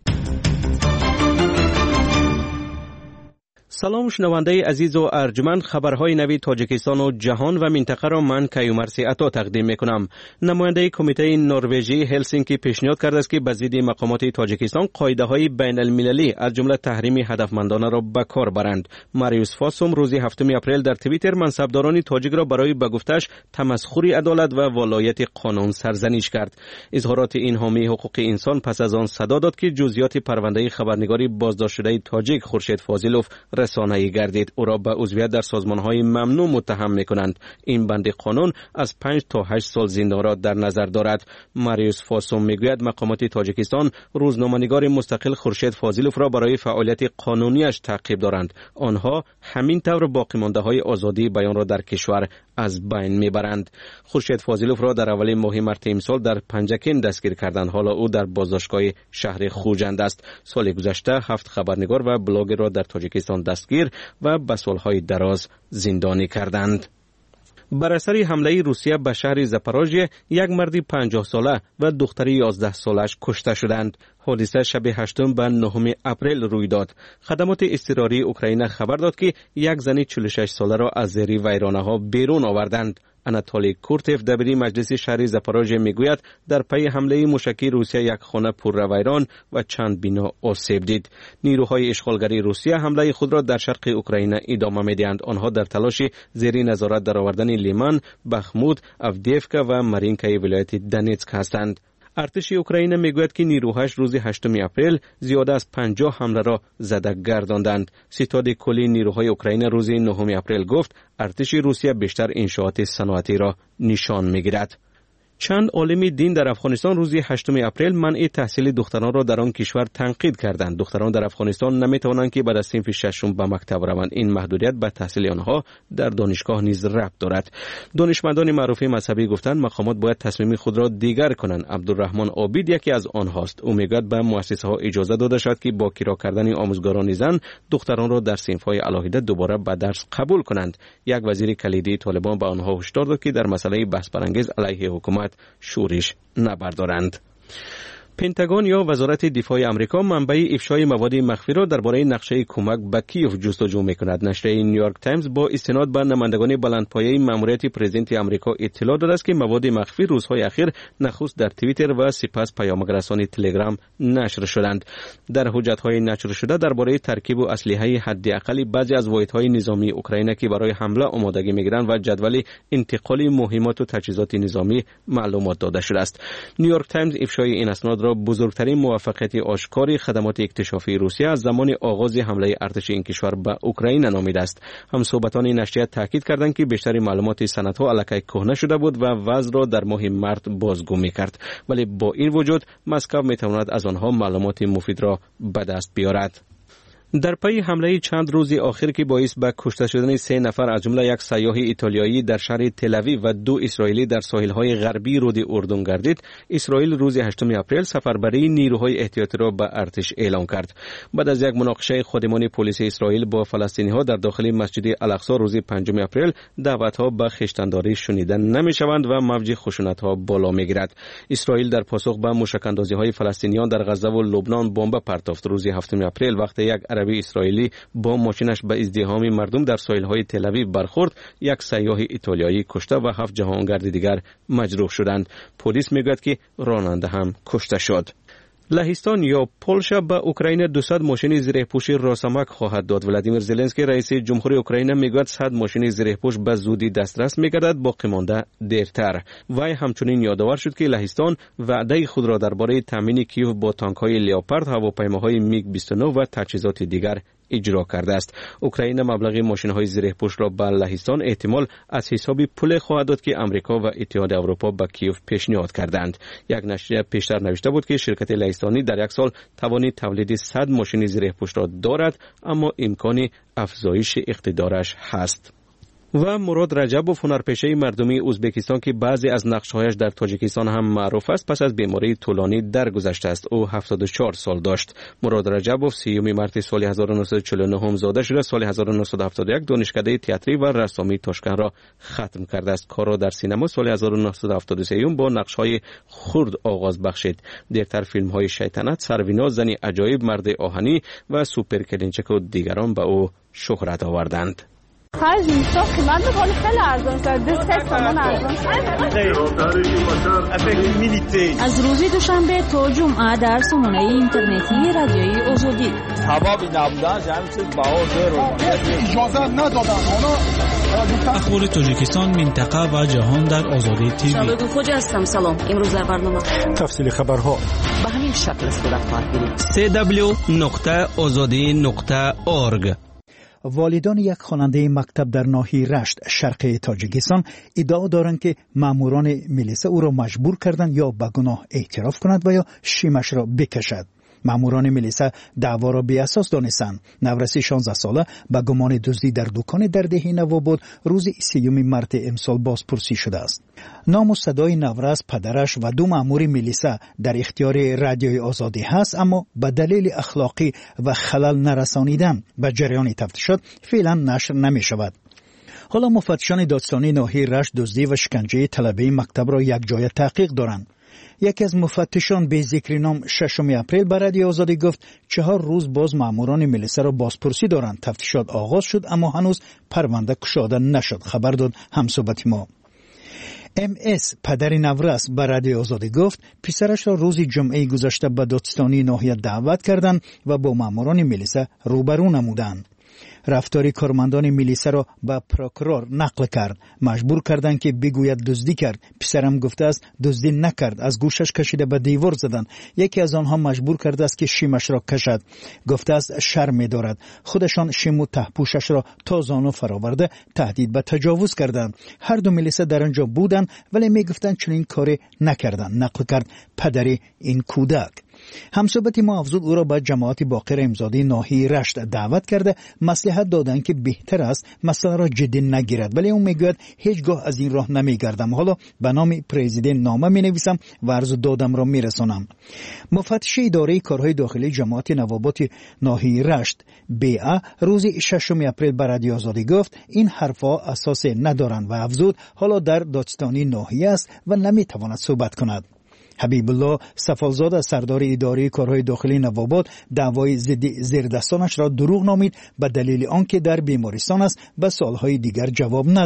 سلام شنونده عزیز و ارجمند، خبرهای نوی تاجیکستان و جهان و منطقه را من کیومرث عطا تقدیم میکنم. نماینده کمیته نروژی هلسینکی پیشنهاد کرده است که به ضد مقامات تاجیکستان قاعده های بین المللی از جمله تحریم هدفمندانه را به کار برند. ماریوس فاسوم روز 7 اپریل در توییتر منصبداران تاجیک را برای به گفتش تمسخر عدالت و ولایت قانون سرزنش کرد. اظهارات این حامی حقوق انسان پس از آن صدا داد که جزئیات پرونده خبرنگاری بازداشت شده تاجیک خورشید فاضلوف رسانه‌ای گردید. او را به عضویت در سازمان‌های ممنوع متهم می‌کنند. این بند قانون از 5 تا 8 سال زندان را در نظر دارد. ماریوس فاسوم میگوید مقامات تاجیکستان روزنامه‌نگار مستقل خورشید فاضلوف را برای فعالیت قانونیش تعقیب دارند. آنها همین طور باقی مانده‌های آزادی بیان را در کشور از بین میبرند. خورشید فاضلوف را در اولین ماه مارس امسال در پنجکین دستگیر کردند. حالا او در بازداشتگاه شهر خوجند است. سال گذشته 7 خبرنگار و بلاگر را در تاجیکستان دستگیر و به سالهای دراز زندانی کردند. بر اثر حمله روسیه به شهر زاپاروژیه یک مرد 50 ساله و دختری 11 سالش کشته شدند. حادثه شب 8 به 9 اپریل روی داد. خدمات اضطراری اوکراین خبر داد که یک زن 46 ساله را از زیر ویرانه‌ها بیرون آوردند. آناتولی کورتف دبیری مجلس شهر زاپاروژیه میگوید در پی حمله موشکی روسیه یک خانه پر ویران و چند بنا آسیب دید. نیروهای اشغالگری روسیه حمله خود را در شرق اوکراین ادامه میدهند. آنها در تلاش زیر نظارت درآوردن لیمان، بخمود، افدیفکا و مارینکای ولایت دونتسک هستند. ارتش اوکراین میگوید که نیروهاش روز 8 اپریل زیاده از 50 حمله را زده گرداندند. ستاد کلی نیروهای اوکراین روز 9 اپریل گفت ارتش روسیه بیشتر انشاءات صنعتی را نشان میگیرد. چند عالم دین در افغانستان روز 8 اپریل منع تحصیل دختران را در آن کشور تنقید کردند. دختران در افغانستان نمیتوانند که بعد از صنف ششم به مکتب روند. این محدودیت به تحصیل آنها در دانشگاه نیز ربط دارد. دانشمندان معروف مذهبی گفتند مقامات باید تصمیم خود را دیگر کنند. عبدالرحمن عابد یکی از آنهاست. او میگوید به مؤسسه ها اجازه داده شد که با کرا کردن آموزگاران زن دختران را در صنف های علاهیده دوباره به درس قبول کنند. یک وزیر کلیدی طالبان به آنها هشدار داد که در مسئله بحث برانگیز علیه حکومت شورش نبردارند. پنتاگون یا وزارت دفاع آمریکا منبع افشای مواد مخفی را درباره نقشه کمک به کیف جستجو می‌کند. نشریه نیویورک تایمز با استناد به نمایندگان بلندپایه ماموریت پرزیدنت آمریکا اطلاع داده است که مواد مخفی روزهای اخیر نخست در توییتر و سپس پیام‌رسان تلگرام نشر شدند. در حجت‌های نشر شده درباره ترکیب و اسلحه حداقل بعضی از واحدهای نظامی اوکراین که برای حمله آمادگی می‌گیرند و جدول انتقال مهمات و تجهیزات نظامی معلومات داده شده است. نیویورک تایمز افشای این اسناد را بزرگترین موفقیت آشکار خدمات اکتشافی روسیه از زمان آغاز حمله ارتش این کشور به اوکراین نامیده است. همصحبتان نشریه تاکید کردند که بیشتر معلومات سندها الکی کهنه شده بود و وضع را در ماه مارس بازگو می‌کرد، ولی با این وجود مسکو می‌تواند از آنها معلومات مفید را به دست بیاورد. در پی حمله چند روزی آخر که باعث به کشته شدن 3 نفر از جمله یک سیاح ایتالیایی در شهر تل‌آویو و 2 اسرائیلی در ساحل‌های غربی رود اردن گردید، اسرائیل روز 8 اپریل سفربری نیروهای احتیاطی را به ارتش اعلام کرد. بعد از یک مناقشه خادمان پلیس اسرائیل با فلسطینی‌ها در داخل مسجد الاقصی روز 5 اپریل، دعوت‌ها به خویشتن‌داری شنیده نمی‌شوند و موج خشونت‌ها بالا می‌گیرد. اسرائیل در پاسخ به موشک‌اندازی‌های فلسطینیان در غزه و لبنان بمب پرتافت. روز 7 اپریل وقتی یک اسرائیلی با ماشینش به ازدحام مردم در ساحل‌های تل‌آویو برخورد، یک سیاح ایتالیایی کشته و 7 جهانگرد دیگر مجروح شدند. پلیس میگوید که راننده هم کشته شد. لهستان یا پولشا به اوکراین 200 ماشین زره‌پوش راسامک خواهد داد. ولادیمیر زلنسکی رئیس جمهوری اوکراین میگوید 100 ماشین زره‌پوش به زودی دسترس میگردد، باقی مانده دیرتر. وی همچنین یادآور شد که لهستان وعده خود را درباره تامین کیف با تانک‌های لیوپارد، هواپیماهای میگ 29 و تجهیزات دیگر اجرا کرده است. اوکراین مبلغ ماشین‌های زره‌پوش را به لهستان احتمال از حساب پول خواهد داد که امریکا و اتحاد اروپا به کیف پیشنهاد کردند. یک نشریه پیشتر نوشته بود که شرکت لهستانی در یک سال توان تولید 100 ماشین زره‌پوش را دارد، اما امکان افزایش اقتدارش هست. و مراد رجبوف، هنرپیشه مردمی ازبکستان که بعضی از نقش‌هایش در تاجیکستان هم معروف است، پس از بیماری طولانی درگذشته است. او 74 سال داشت. مراد رجبوف 30 مارس سال 1949 زاده شده. سال 1971 دانشکده تئاتری و رسامی تاشکند را ختم کرده است. کار را در سینما سال 1973 با نقش‌های خرد آغاز بخشید. دیرتر فیلم‌های شیطنت، سروینا، زن عجایب، مرد آهنی و سوپر کلینچک و دیگران به او شهرت آوردند. خرج میشه قیمت میکنه خیلی ارزان شد. دست سامان ارزان از روز دوشنبه تا جمعه در سامانه اینترنتی رادیوی آزادی ثوابی نبودن جمعی چیز بها اجازه ندادن. اخبار تاجیکستان، منطقه و جهان در آزادی تیوی. شبگو خوجا هستم. سلام. امروز در برنامه تفصیل خبرها به همین شکل صورت خواهد گرفت. www.azadi.org. والدان یک خواننده مکتب در ناحیه رشت شرقی تاجیکستان ادعا دارند که ماموران میلیسا او را مجبور کردند یا به گناه اعتراف کند و یا شیمش را بکشد. ماموران میلیسا دعوا را بی اساس دانستند. نورسی 16 ساله به گمان دزدی در دکان در دهه نواباد روز 30 مارس امسال بازپرسی شده است. نام و صدای نورس، پدرش و 2 مامور میلیسا در اختیار رادیوی آزادی هست، اما به دلیل اخلاقی و خلل نرسانیدن به جریان تفتیشات فعلا نشر نمی شود. حالا مفتشان دادستانی ناحیه رشت دزدی و شکنجه طلبه مکتب را یک جای تحقیق دارند. یکی از مفتشان به ذکر نام 6 اپریل به رادیو آزادی گفت 4 روز باز ماموران میلیسا را بازپرسی دارند. تفتیشات آغاز شد اما هنوز پرونده گشوده نشد. خبر داد همصحبت ما. MS پدر نورس به رادیو آزادی گفت پسرش را روز جمعه گذشته به دادستانی ناحیه دعوت کردند و با ماموران میلیسا روبرو نمودند. رفتار کارمندان میلیسا را به پروکورور نقل کرد. مجبور کردند که بگوید دزدی کرد. پسرم گفته است دزدی نکرد. از گوشش کشیده به دیوار زدند. یکی از آنها مجبور کرده است که شیمش را کشد. گفته است شرم می‌دارد. خودشان شیم و تهپوشش را تا زانو فراورده تهدید به تجاوز کردند. هر دو میلیسا در آنجا بودند ولی میگفتند چنین کاری نکردند. نقل کرد پدر این کودک. همصحبت ما افزود او را به جماعت باقر امزادی ناحیه رشت دعوت کرده مصلحت دادند که بهتر است مسئله را جدی نگیرد، ولی او میگوید هیچگاه از این راه نمیگردم. حالا به نام پرزیدنت نامه مینویسم و عرض دادم را میرسانم. مفتش اداره کارهای داخلی جماعت نوابات ناحیه رشت BA روز 6 اپریل به رادیو آزادی گفت این حرفها اساس ندارند و افزود حالا در دادستانی ناحیه است و نمیتواند صحبت کند. حبیب الله سفالزاده سردار اداره کارهای داخلی نواباد دعوای ضد زیردستانش را دروغ نامید به دلیل آنکه در بیمارستان است و سالهای دیگر جواب نداد.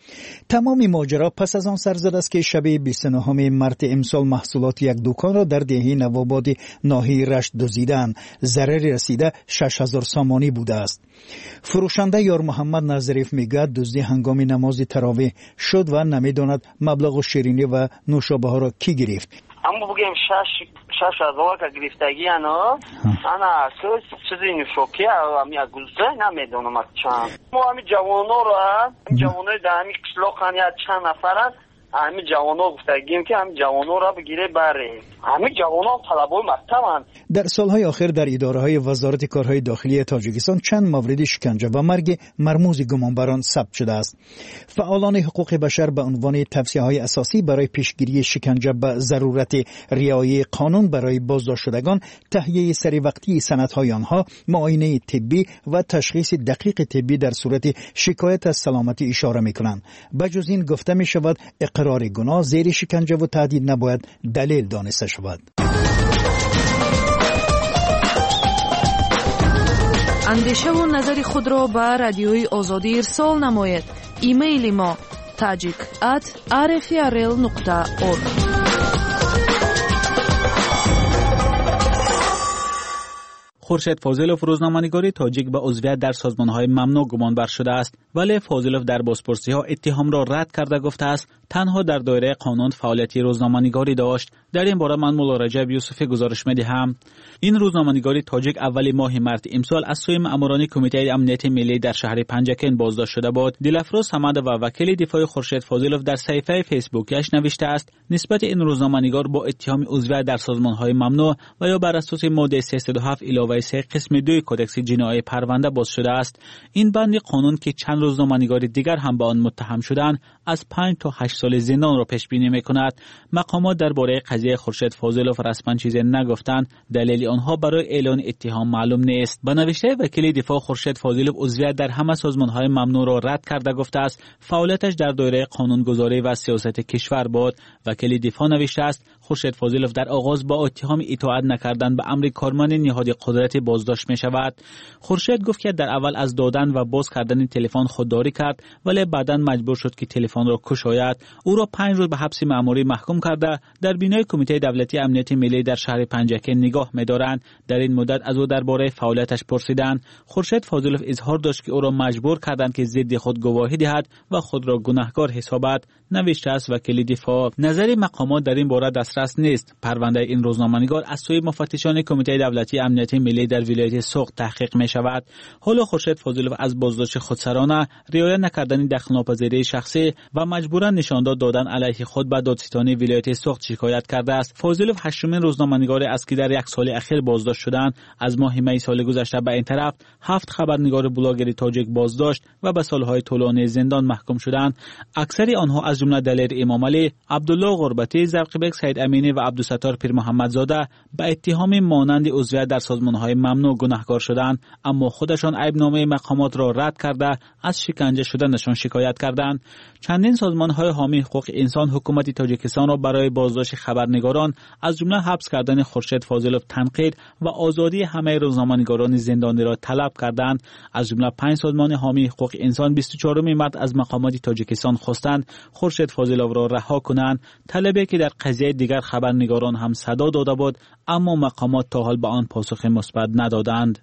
تمام ماجرا پس از آن سر زد است که شب 29 مارس امسال محصولات یک دکان را در دهه نوآباد ناحیه رشت دزدیدند. ضرر رسیده 6000 سامانی بوده است. فروشنده یار محمد نظریف میگوید دزدی هنگام نماز تراویح شد و نمیداند مبلغ شیرینی و نوشابه ها را کی گرفت. اما بگیم 6000 که گرفتگی انا چیزی نوشاکی و یک گلزه نمیدونم از چند. ما همین جوانا را جوانای در همین قشلاق چند نفرن همین جوانا گفتگیم که همین جوانا را بگیره بره. همین جوانا طلبای مکتبن. در سالهای آخر در اداره‌های وزارت کارهای داخلی تاجیکستان چند مورد شکنجه و مرگ مرموز گمانبران ثبت شده است. فعالان حقوق بشر به عنوان توصیه‌های اساسی برای پیشگیری شکنجه به ضرورت رعایت قانون برای بازداشت شدگان، تهیه سری وقتی سندهای آنها، معاینه طبی و تشخیص دقیق طبی در صورت شکایت از سلامتی اشاره می‌کنند. بجز این گفته می‌شود اقرار گناه زیر شکنجه و تهدید نباید دلیل دانسته شود. اندیشه و نظر خود را به رادیوی آزادی ارسال نمایید. ایمیل ما tajik@rfrl.org. خورشید فاضلوف روزنامه‌نگاری تاجیک به عضویت در سازمان‌های ممنوع گمانبر شده است، ولی فاضلوف در بازپرسی‌ها اتهام را رد کرده گفته است تنها در دایره قانون فعالیتی روزنامه‌نگاری داشت. در این باره من مولا رجب یوسفی گزارش می‌دهم. این روزنامه‌نگاری تاجیک اول ماه مارس امسال از سوی ماموران کمیته امنیت ملی در شهر پنجکن بازداشت شده بود. دلفروز حمد و وکیل دفاع خورشید فاضلوف در صفحه فیسبوکش نوشته است نسبت این روزنامه‌نگار با اتهام عضویت در سازمان‌های ممنوع و یا بر اساس ماده 307 علاوه 3 قسم 2 کدکس جنایی پرونده باز شده است. این بند قانون که چند روزنامه‌نگار دیگر هم به آن متهم شدند از 5 تا 8 سال زندان را پیش بینی می‌کند. مقامات درباره قضیه خورشید فاضلوف رسما چیزی نگفتند. دلیل آنها برای اعلان اتهام معلوم نیست. با نوشته وکیل دفاع خورشید فاضلوف عضویت در همه سازمان‌های ممنوع را رد کرده گفته است فعالیتش در دایره قانونگذاری و سیاست کشور بود. وکیل دفاع نوشته است خورشید فاضلوف در آغاز با اتهام اطاعت نکردن به امر کارمند نهاد قدرت بازداشت می شود. خورشید گفت که در اول از دادن و باز کردن تلفن خودداری کرد ولی بعداً مجبور شد که تلفن را کشاید. او را 5 روز به حبس مأموری محکوم کرده در بینای کمیته دولتی امنیت ملی در شهر پنجکن نگاه می‌دارند. در این مدت از او درباره فعالیتش پرسیدند. خورشید فاضلوف اظهار داشت که او را مجبور کردند که ضد خود گواهی دهد و خود را گناهکار حسابد. نوشته است وکیل دفاع. نظر مقامات در این باره دسترس نیست. پرونده این روزنامه‌نگار از سوی مفتشان کمیته دولتی امنیت ملی در ولایت سوق تحقیق می شود. حالا خورشید فاضلوف از بازداشت خودسرانه، رعایت نکردن دخل‌ناپذیری شخصی و مجبوراً نشانداد دادن علیه خود به دادستانی ولایت سوق شکایت کرده است. فاضلوف هشتمین روزنامه‌نگار است که در یک سال اخیر بازداشت شدند. از ماه می سال گذشته به این طرف 7 خبرنگار بلاگر تاجیک بازداشت و به سالهای طولانی زندان محکوم شدند. اکثر آنها از جمله دلیر امام علی، عبدالله غربتی، زرقبک سید امینی و عبدالستار پیر محمد زاده به اتهام مانند عضویت در سازمان‌های ممنوع گناهکار شدند، اما خودشان عیبنامه مقامات را رد کرده از شکنجه شدنشان شکایت کردند. چندین سازمان‌های حامی حقوق انسان حکومت تاجیکستان را برای بازداشت خبرنگاران از جمله حبس کردن خورشید فاضلوف تنقید و آزادی همه روزنامه‌نگاران زندانی را طلب کردند. از جمله 5 سازمان حامی حقوق انسان 24 مارس از مقامات تاجیکستان خواستند خورشید فاضلوف را رها کنند، طلبی که در قضیه دیگر خبرنگاران هم صدا داده بود، اما مقامات تا حال به آن پاسخ مثبت ندادند.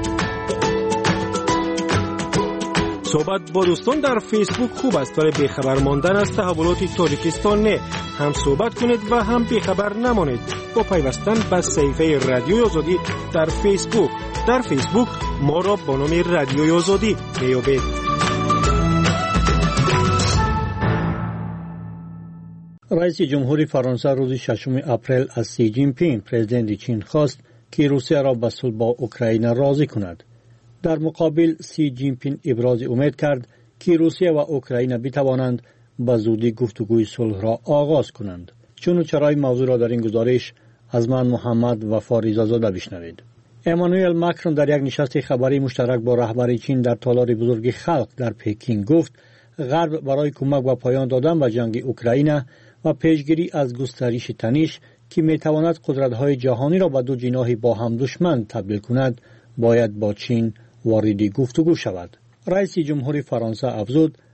صحبت با دوستان در فیسبوک خوب است، ولی بیخبر ماندن از تحولات تاجیکستان نه. هم صحبت کنید و هم بیخبر نمانید با پیوستن به صفحه رادیوی آزادی در فیسبوک. در فیسبوک ما را با نام رادیوی آزادی میابید. رئیس جمهوری فرانسه روز 6 اپریل از سی جین پینگ پرزیدنت چین خواست که روسیه را به صلح با اوکراین راضی کند. در مقابل سی جین پینگ ابراز امید کرد که روسیه و اوکراین بتوانند به زودی گفتگوی صلح را آغاز کنند. چون و چرای موضوع را در این گزارش از من محمد و فاریزاده بشنوید. امانوئل ماکرون در یک نشست خبری مشترک با رهبر چین در تالار بزرگ خلق در پکین گفت غرب برای کمک و پایان دادن به جنگ اوکراین و پیشگیری از گسترش تنش که میتواند قدرت‌های جهانی را به دو جناح با هم دشمن تبدیل کند باید با چین وارد گفتگو شود. رئیس جمهوری فرانسه افزود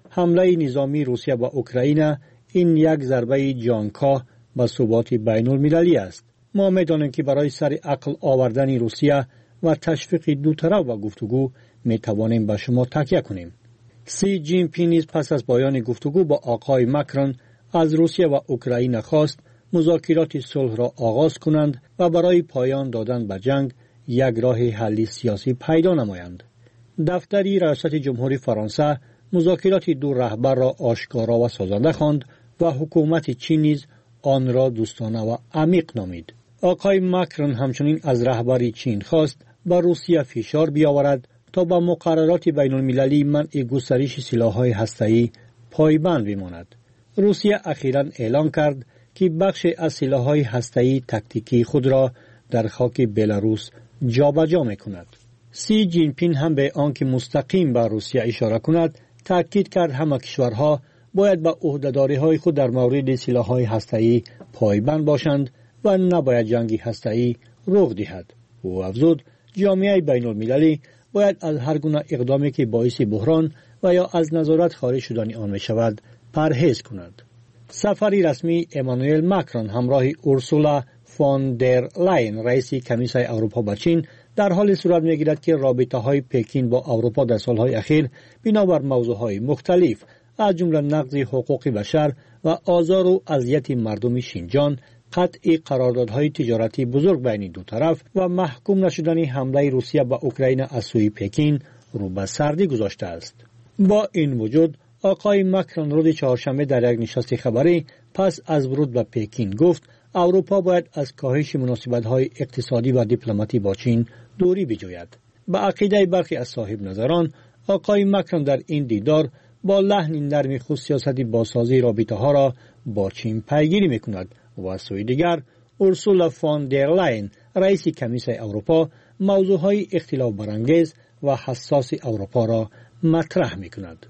حمله نظامی روسیه به اوکراین این یک ضربه جانکاه به ثبات بین المللی است. ما می‌دانیم که برای سر عقل آوردن روسیه و تشویق دو طرف و گفتگو می‌توانیم به شما تکیه کنیم. سی جین پینگ نیز پس از پایان گفتگو با آقای ماکرون از روسیه و اوکراین خواست مذاکرات صلح را آغاز کنند و برای پایان دادن به جنگ یک راه حل سیاسی پیدا نمایند. دفتری ریاست جمهوری فرانسه مذاکرات دو رهبر را آشکارا و سازنده خواند و حکومت چین نیز آن را دوستانه و عمیق نامید. آقای ماکرون همچنین از رهبر چین خواست به روسیه فشار بیاورد تا به مقررات بین المللی منع گسترش سلاح‌های هسته‌ای پایبند بماند. روسیه اخیراً اعلام کرد که بخش از سلاح‌های هسته‌ای تاکتیکی خود را در خاک بلاروس جابجا می‌کند. سی جین پینگ هم به آنکه مستقیم به روسیه اشاره کند تاکید کرد همه کشورها باید به عهده‌داری‌های خود در مورد سلاح‌های هسته‌ای پایبند باشند و نباید جنگ هسته‌ای رخ دهد. او افزود جامعه بین‌المللی باید از هر گونه اقدامی که باعث بحران و یا از نظارت خارج شدن آن می‌شود پرهیز کند. سفری رسمی امانوئل ماکرون همراه اورسولا فون در لاین رئیس کمیسیون اروپا به چین در حال صورت می‌گیرد که رابطه‌های پکین با اروپا در سال‌های اخیر بنابر موضوع‌های مختلف از جمله نقض حقوق بشر و آزار و اذیت مردم شینجان، قطع قراردادهای تجارتی بزرگ بین دو طرف و محکوم نشدن حمله روسیه به اوکراین از سوی پکین رو به سردی گذاشته است. با این وجود آقای ماکرون روز چهارشنبه در یک نشست خبری پس از ورود به پکین گفت اروپا باید از کاهش مناسبت‌های اقتصادی و دیپلماتی با چین دوری بجوید. به عقیده برخی از صاحب نظران آقای ماکرون در این دیدار با لحن نرم خود سیاست بازسازی رابطه‌ها را با چین پیگیری می‌کند و از سوی دیگر اورسولا فون در لاین رئیس کمیسیون اروپا موضوعهای اختلاف برانگیز و حساس اروپا را مطرح می‌کند.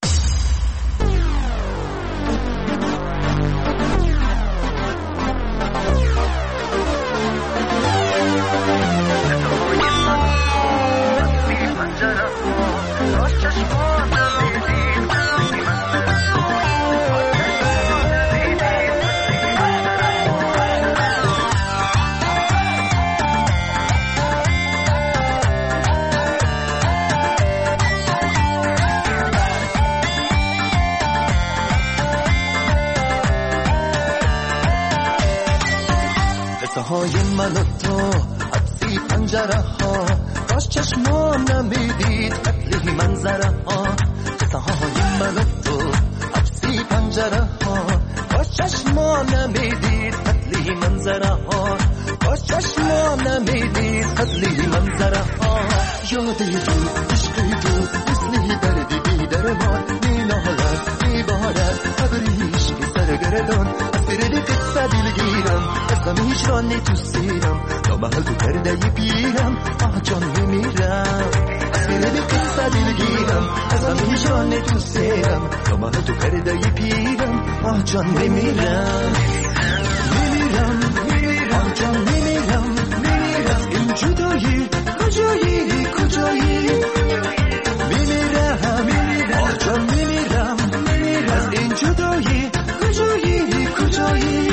های من و تو حدسی پنجره ها کاش چشمان نمیدید قتلی منظره ها قصه های من و تو حدسی پنجره ها کاش چشمان نمیدید قتلی منظره ها کاش چشمان نمیدید قتلی منظره ها یادی تو عشقی تو مثلی دردی بی درمان مینالد میبارد ابریش بی سرگردان اسیردی قصه دلگیرم اسم هیچرانی تو سیرم تا محل تو کرده ی پیرم آه جان میمیرم اسیردی قصه دلگیرم اسم هیچرانی تو سیرم تا محل تو کرده ی پیرم آه جان میمیرم میمیرم آه جان میمیرم میمیرم این جدایی کجایی کجایی میمیرم آه جان میمیرم از این جدایی کجایی کجایی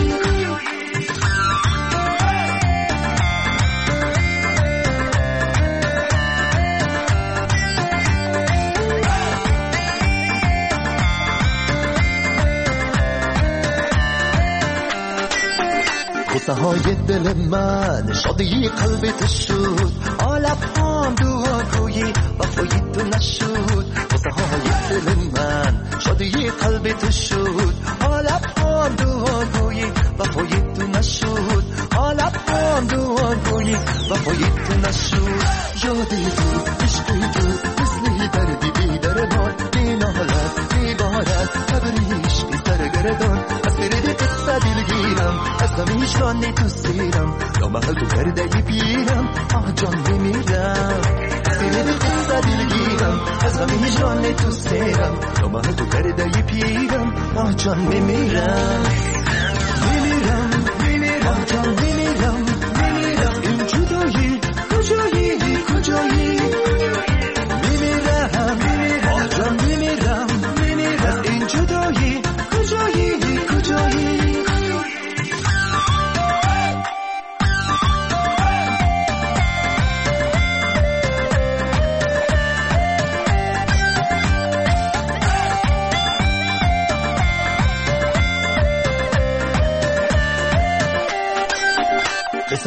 قصه های دل من شادی قلبت شد آلب هم دعاگویی وفای تو نشد قصه های دل من شادی قلبت شد آلب هم دعاگویی وفای تو نشد آلب هم دعاگویی وفای تو نشد یادی تو عشقی تو مثلی دردی بی درمان مینالد میبارد ابریش بی سرگردان اسیردی قصه دلگیرم اسم هیچرانی تو سیرم تا محل تو کرده ی پیرم آه جان میمیرم اسیردی قصه دلگیرم اسم هیچرانی تو سیرم تا محل تو کرده ی پیرم آه جان میمیرم میمیرم آه جان میمیرم میمیرم این جدایی کجایی کجایی میمیرم آه جان میمیرم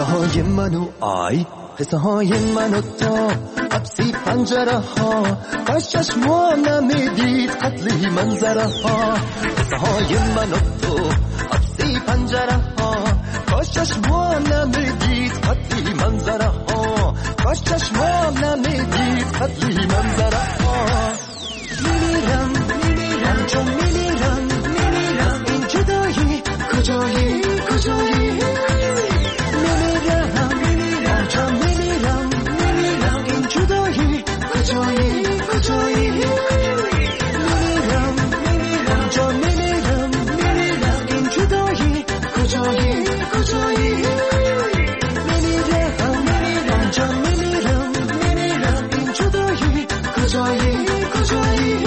های من و آی قصه های من و تو حبسی پنجره ها کاش چشما نمیدید قتلی منظره ها قصه های من و تو حبسی پنجره ها کاش چشما نمیدید قتلی منظره ها کاش چشما نمیدید قتلی منظره ها میمیرم میمیرم چون میمیرم میمیرم این جدایی کجایی کجایی میمیرم میمیرم چون میمیرم میمیرم این جدایی کجایی کجایی میمیرم میمیرم چون میمیرم میمیرم این جدایی کجایی کجایی میمیرم میمیرم چون میمیرم میمیرم این جدایی کجایی کجایی.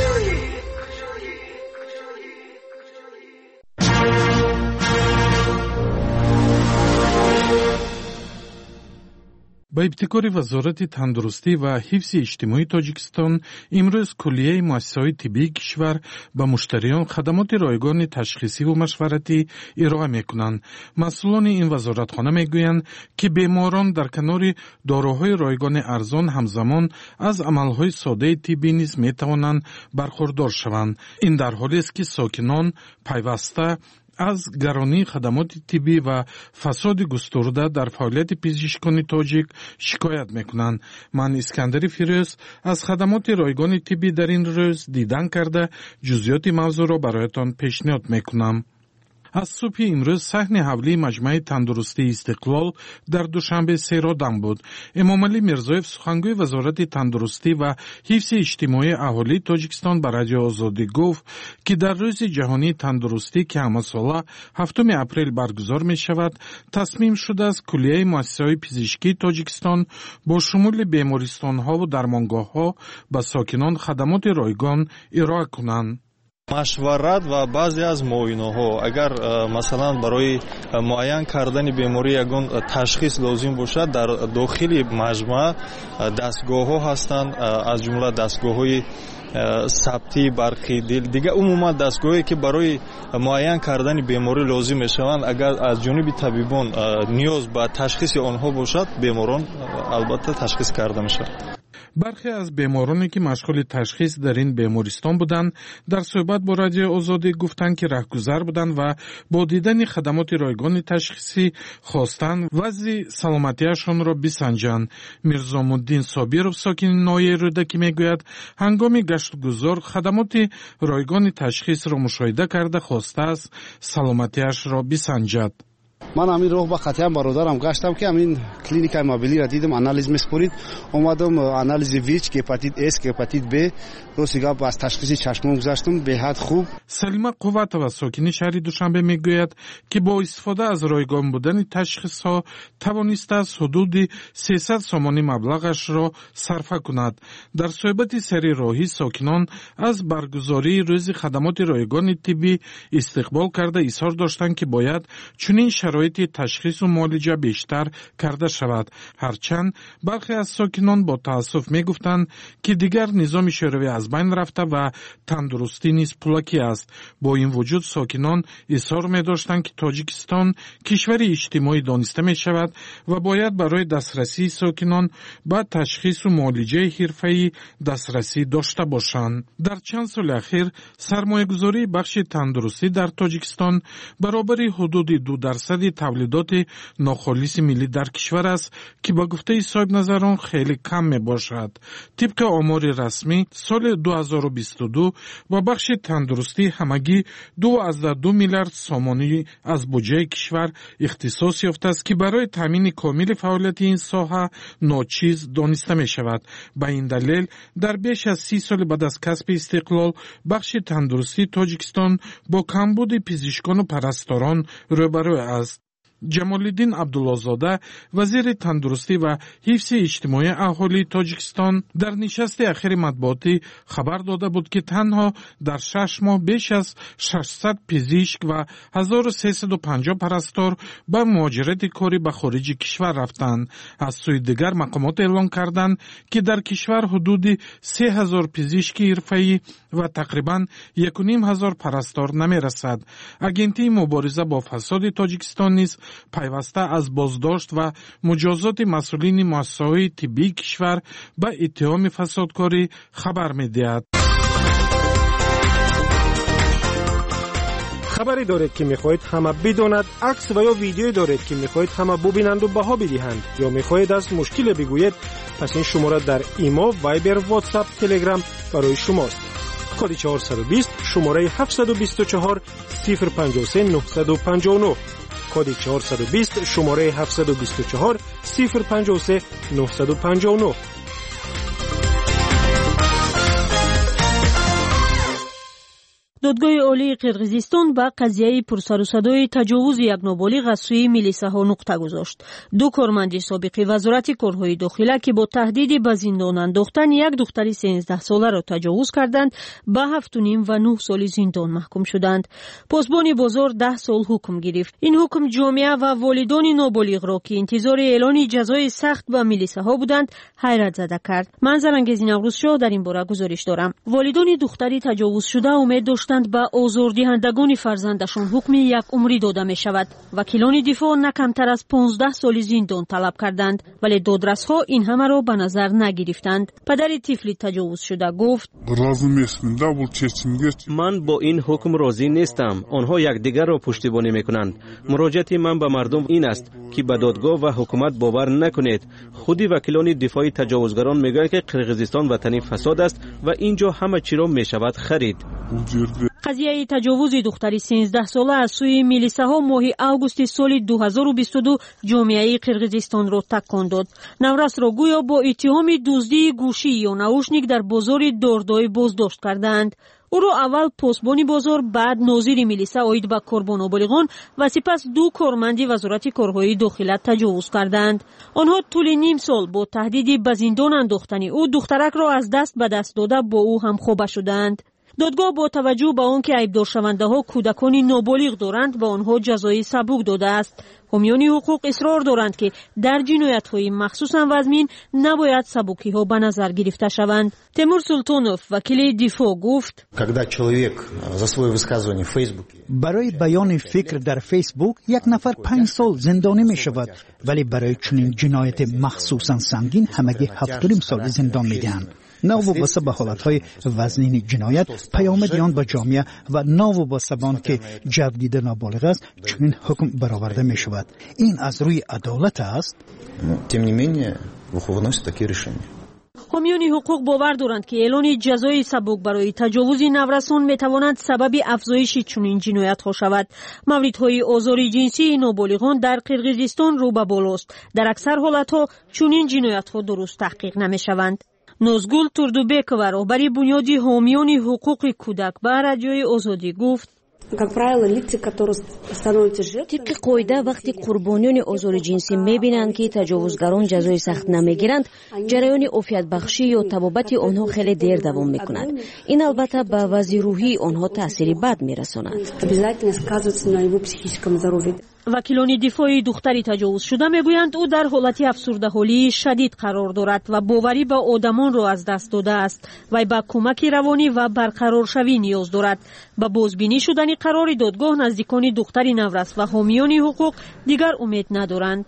با ابتکار وزارت تندرستی و حفظ اجتماعی تاجیکستان امروز کلیه مؤسسه‌های طبی کشور به مشتریان خدمات رایگان تشخیصی و مشورتی ارائه می‌کنند. مسئولان این وزارتخانه میگویند که بیماران در کنار داروهای رایگان ارزان همزمان از عملهای ساده طبی نیز می‌توانند برخوردار شوند. این در حالی است که ساکنان پیوسته از گرانی خدمات طبی و فساد گسترده در فعالیت پزشکان تاجیک شکایت میکنند. من اسکندر فیروز از خدمات رایگان طبی در این روز دیدن کرده جزئیات موضوع را برایتان پیشنهاد میکنم. از صبح امروز صحن حولی مجمع تندرستی استقلال در دوشنبه سیرادم بود. امام علی میرزایف سخنگوی وزارت تندرستی و حفظ اجتماعی اهالی تاجیکستان به رادیو آزادی گفت که در روز جهانی تندرستی که همه ساله 7 اپریل برگزار می شود تصمیم شده است کلیه مؤسسه‌های پزشکی تاجیکستان با شمول بیمارستان‌ها و درمانگاه‌ها به ساکنان خدمات رایگان ارائه کنند. مشورت و بعضی از معاینه‌ها اگر مثلا برای معاین کردن بیماری یگان تشخیص لازم باشد در داخل مجمع دستگاه‌ها هستند، از جمله دستگاه‌های ثبتی برخی دیگه عموما دستگاهی که برای معاین کردن بیماری لازم میشوند اگر از جانب طبیبان نیاز به تشخیص آنها باشد بیماران البته تشخیص کرده میشود. برخی از بیمارانی که مشغول تشخیص در این بیمارستان بودند در صحبت با رادیو آزادی گفتند که رهگذر بودند و با دیدن خدمات رایگان تشخیصی خواستند وضع سلامتیشان را بسنجند. میرزامالدین صابرов ساکن ناحیه رودکی میگوید هنگام گشت گذار خدمات رایگان تشخیص را مشاهده کرده خواسته است سلامتیش را بسنجد. من همین راه با خطیم برادرم گشتم که همین کلینیک موبیلی را دیدم آنالیز میسپرید اومدم آنالیز ویچ که هپاتیت اس که هپاتیت ب دوسیگا با تشخیص چشمم گذاشتم به حد خوب. سلیمه قوت و ساکن شهر دوشنبه میگوید که با استفاده از رایگان بودن تشخیص ها توانسته است حدود 300 سامانی مبلغش را صرف کند. در صحبت سری راهی ساکنان از برگزاری روز خدمات رایگان طبی استقبال کرده اصرار داشتند که باید چنین شرایط تشخیص و معالجه بیشتر کرده شود. هرچند برخی از ساکنان با تأسف می گفتند که دیگر نظام شوروی از بین رفته و تندرستی نیز پولکی است. با این وجود ساکنان اصرار می داشتند که تاجیکستان کشوری اجتماعی دانسته می شود و باید برای دسترسی ساکنان به تشخیص و معالجه حرفه‌ای دسترسی داشته باشند. در چند سال اخیر سرمایه‌گذاری بخش تندرستی در تاجیکستان برابر حدود 2% تولیدات ناخالص ملی در کشور است که با گفته صاحب نظران خیلی کم می باشد. طبق آمار رسمی سال 2022 با بخش تندرستی همگی 2.2 میلیارد سامانی از بودجه کشور اختصاص یافته است که برای تامین کامل فعالیت این ساحه ناچیز دانسته می شود. به این دلیل در بیش از 30 سال بعد از کسب استقلال بخش تندرستی تاجیکستان با کمبود پزشکان و پرستاران روبرو است. جمالالدین عبدالله‌زاده وزیر تندرستی و حفظ اجتماعی اهالی تاجیکستان در نشست اخیر مطبوعاتی خبر داده بود که تنها در 6 ماه بیش از 600 پزشک و 1350 پرستار به مهاجرت کاری به خارج کشور رفتند. از سوی دیگر مقامات اعلام کردند که در کشور حدود 3000 پزشک حرفه‌ای و تقریباً 1500 پرستار نمی رسد. اگنتی مبارزه با فساد تاجیکستان نیز пайваста аз боздошт ва муҷозоти масъулини муассисаҳои тиббии кишвар ба иттиҳоми фасодкорӣ хабар медиҳад. خبری دارید که میخواهید همه بداند، عکس و یا ویدیویی دارید که میخواهید همه ببینند و بها بدهند، یا میخواهید از مشکل بگویید، پس این شماره در ایما، وایبر، واتساپ، تلگرام برای شماست. کد 420 شماره 724 053 959. کد 420 شماره 724 053 959. додгоҳи олии қирғизистон ба қазияи пурсарусадои таҷовузи як ноболиғ аз сӯи милисаҳо нуқта гузошт. ду корманди собиқи вазорати корҳои дохила ки бо таҳдиди ба зиндон андохтан як духтари 13-соларо таҷовуз карданд, ба 7.5 ва 9 соли зиндон маҳкум шуданд. посбони бозор 10 сол ҳукм гирифт. ин ҳукм ҷомеа ва волидони ноболиғро ки интизори эълони ҷазои сахт ба милисаҳо буданд ҳайратзада кард. ман Зарангези Наврӯзшоҳ дар ин бора гузориш дорам. волидони духтари таҷовузшуда умед доштанд ба озордиҳандагони фарзандашон ҳукми як умрӣ дода мешавад. вакилони дифоъ на камтар аз 15 соли зиндон талаб карданд, вале додрасҳо ин ҳамаро ба назар нагирифтанд. падари тифли таҷовузшуда гуфт: ман бо ин ҳукм розӣ нестам. онҳо якдигарро пуштибонӣ мекунанд. муроҷиати ман ба мардум ин аст ки ба додгоҳ ва ҳукумат бовар накунед. худи вакилони дифоъи таҷовузгарон мегӯянд ки қирғизистон ватани фасод аст ва ин ҷо ҳама чиро мешавад харид. қазияи таҷовузи духтари 13-сола аз сӯи милисаҳо моҳи августи соли 2022 ҷомеаи қирғизистонро такон дод. наврасро гӯё бо иттиҳоми дуздии гӯшӣ ё наушник дар бозори дордой боздошт карданд. ӯро аввал посбони бозор, баъд нозири милиса оид ба корбоноболиғон ва сипас ду корманди вазорати корҳои дохила таҷовуз карданд. онҳо тӯли ним сол бо таҳдиди ба зиндон андохтани ӯ духтаракро аз даст ба даст дода бо ӯ ҳамхоба шуданд. додгоҳ бо таваҷҷӯҳ ба он ки айбдоршавандаҳо кӯдакони ноболиғ доранд ба онҳо ҷазои сабук додааст. ҳомиёни ҳуқуқ исрор доранд ки дар ҷиноятҳои махсусан вазмин набояд сабукиҳо ба назар гирифта шаванд. Темур Султонов, вакили дифоъ, гуфт: барои баёни фикр дар фейсбук як нафар 5 сол зиндонӣ мешавад, вале барои чунин ҷинояти махсусан сангин ҳамагӣ 7.5 соли зиндон медиҳанд. навобаста ба ҳолатҳои вазнини ҷиноят, паёмади он ба ҷомеа ва навобаста ба он ки ҷавдида ноболиғ аст, чунин ҳукм бароварда мешавад. ин аз рӯи адолат аст. тем не менее выносят такие решения. ҳомиёни ҳуқуқ бовар доранд ки эълони ҷазои сабук барои таҷовузи наврасон метавонад сабаби афзоиши чунин ҷиноятҳо шавад. мавридҳои озори ҷинсии ноболиғон дар қирғизистон рӯ ба болост. дар аксар ҳолатҳо чунин ҷиноятҳо дуруст таҳқиқ намешаванд. нозгул Турдубекова, роҳбари бунёди ҳомиёни ҳуқуқи кӯдак, ба радиои Озодӣ гуфт: тибқи қоида вақти қурбониёни озори ҷинсӣ мебинанд ки таҷовузгарон ҷазои сахт намегиранд, ҷараёни офиятбахшӣ ё табобати онҳо хеле дер давом мекунад. ин албатта ба вазъи рӯҳии онҳо таъсири бад мерасонад. вакилони дифоъи духтари таҷовузшуда мегӯянд ӯ дар ҳолати афсурдаҳолии шадид қарор дорад ва боварӣ ба одамонро аз даст додааст. вай ба кӯмаки равонӣ ва барқароршавӣ ниёз дорад. ба бозбинӣ шудани қарори додгоҳ наздикони духтари наврас ва ҳомиёни ҳуқуқ дигар умед надоранд.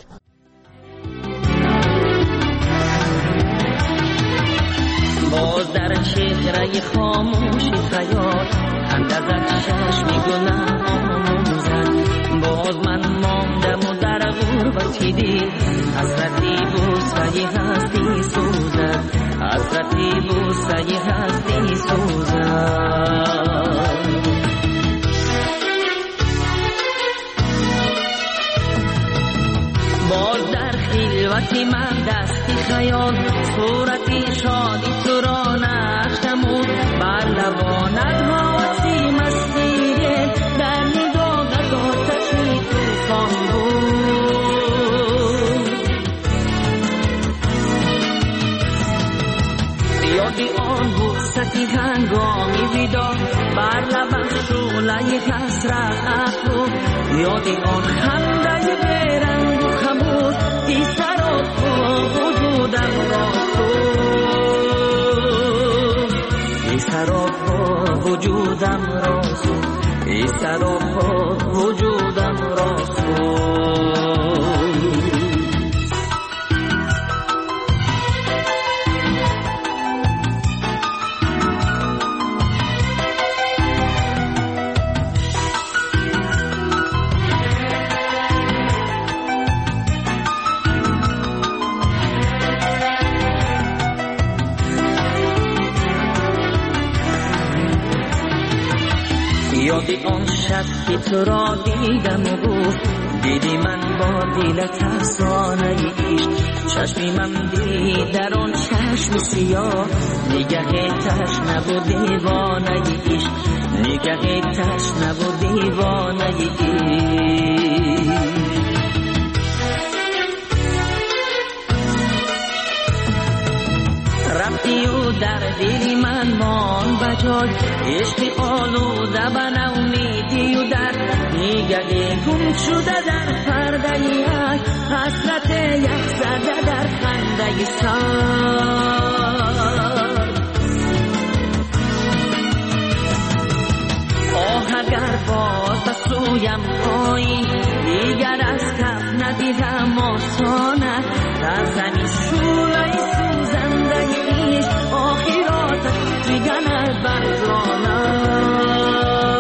باز در چهره خاموش خیال اندازت چشمی گناه آموزد. باز من ماندم و در غربتی دید حسرتی بوسه هستی سوزد. حسرتی بوسه هستی سوزد. باز در خلوتی من دستی خیال صورتی شادی تو را نقش نمود. بر لبانت حواسی مسیره در نگاهت آتشی توفان بود. یادی آن وسطی هنگامی ویدا بر لبم شعله حسرت افروخت. یادی آن خنده بیرنگ و خموش بی سراب وجودم را سوخت. بی سراب وجودم را سوخت. ای سراپا وجودم را یادی آن شب که تو را دیدم و گفت دیدی من با دل ترسانه ایش چشمی من دید در آن چشم سیاه نگه تشنه و دیوانه ایش نگه تشنه و دیوانه ایش رفتی و در دل من مان بجای عشق آلوده به نومیدی و در نگه گم شده در پرده یک حسرت یک زده در خنده سر آه اگر باز به سویم آیی دیگر از کف ندیدم آسانه در زمین شوره سوزنده ایش آخرات میگند بر جانت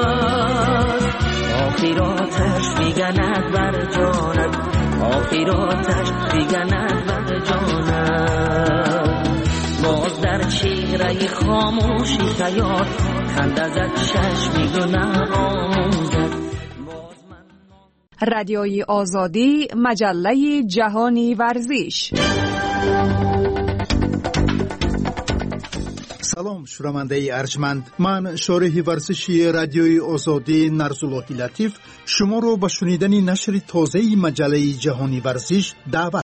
آخراتش میگند بر جانت آخراتش میگند بر جانت باز در چهره خاموشی خیال خنده زد چشمی گناه آموزد. رادیوی آزادی مجله جهانی ورزش. سلام شنونده ارجمند، من شارح ورزشی رادیوی آزادی نرزاللهی لطیف شما را به شنیدن نشر تازه مجله جهانی ورزش دعوت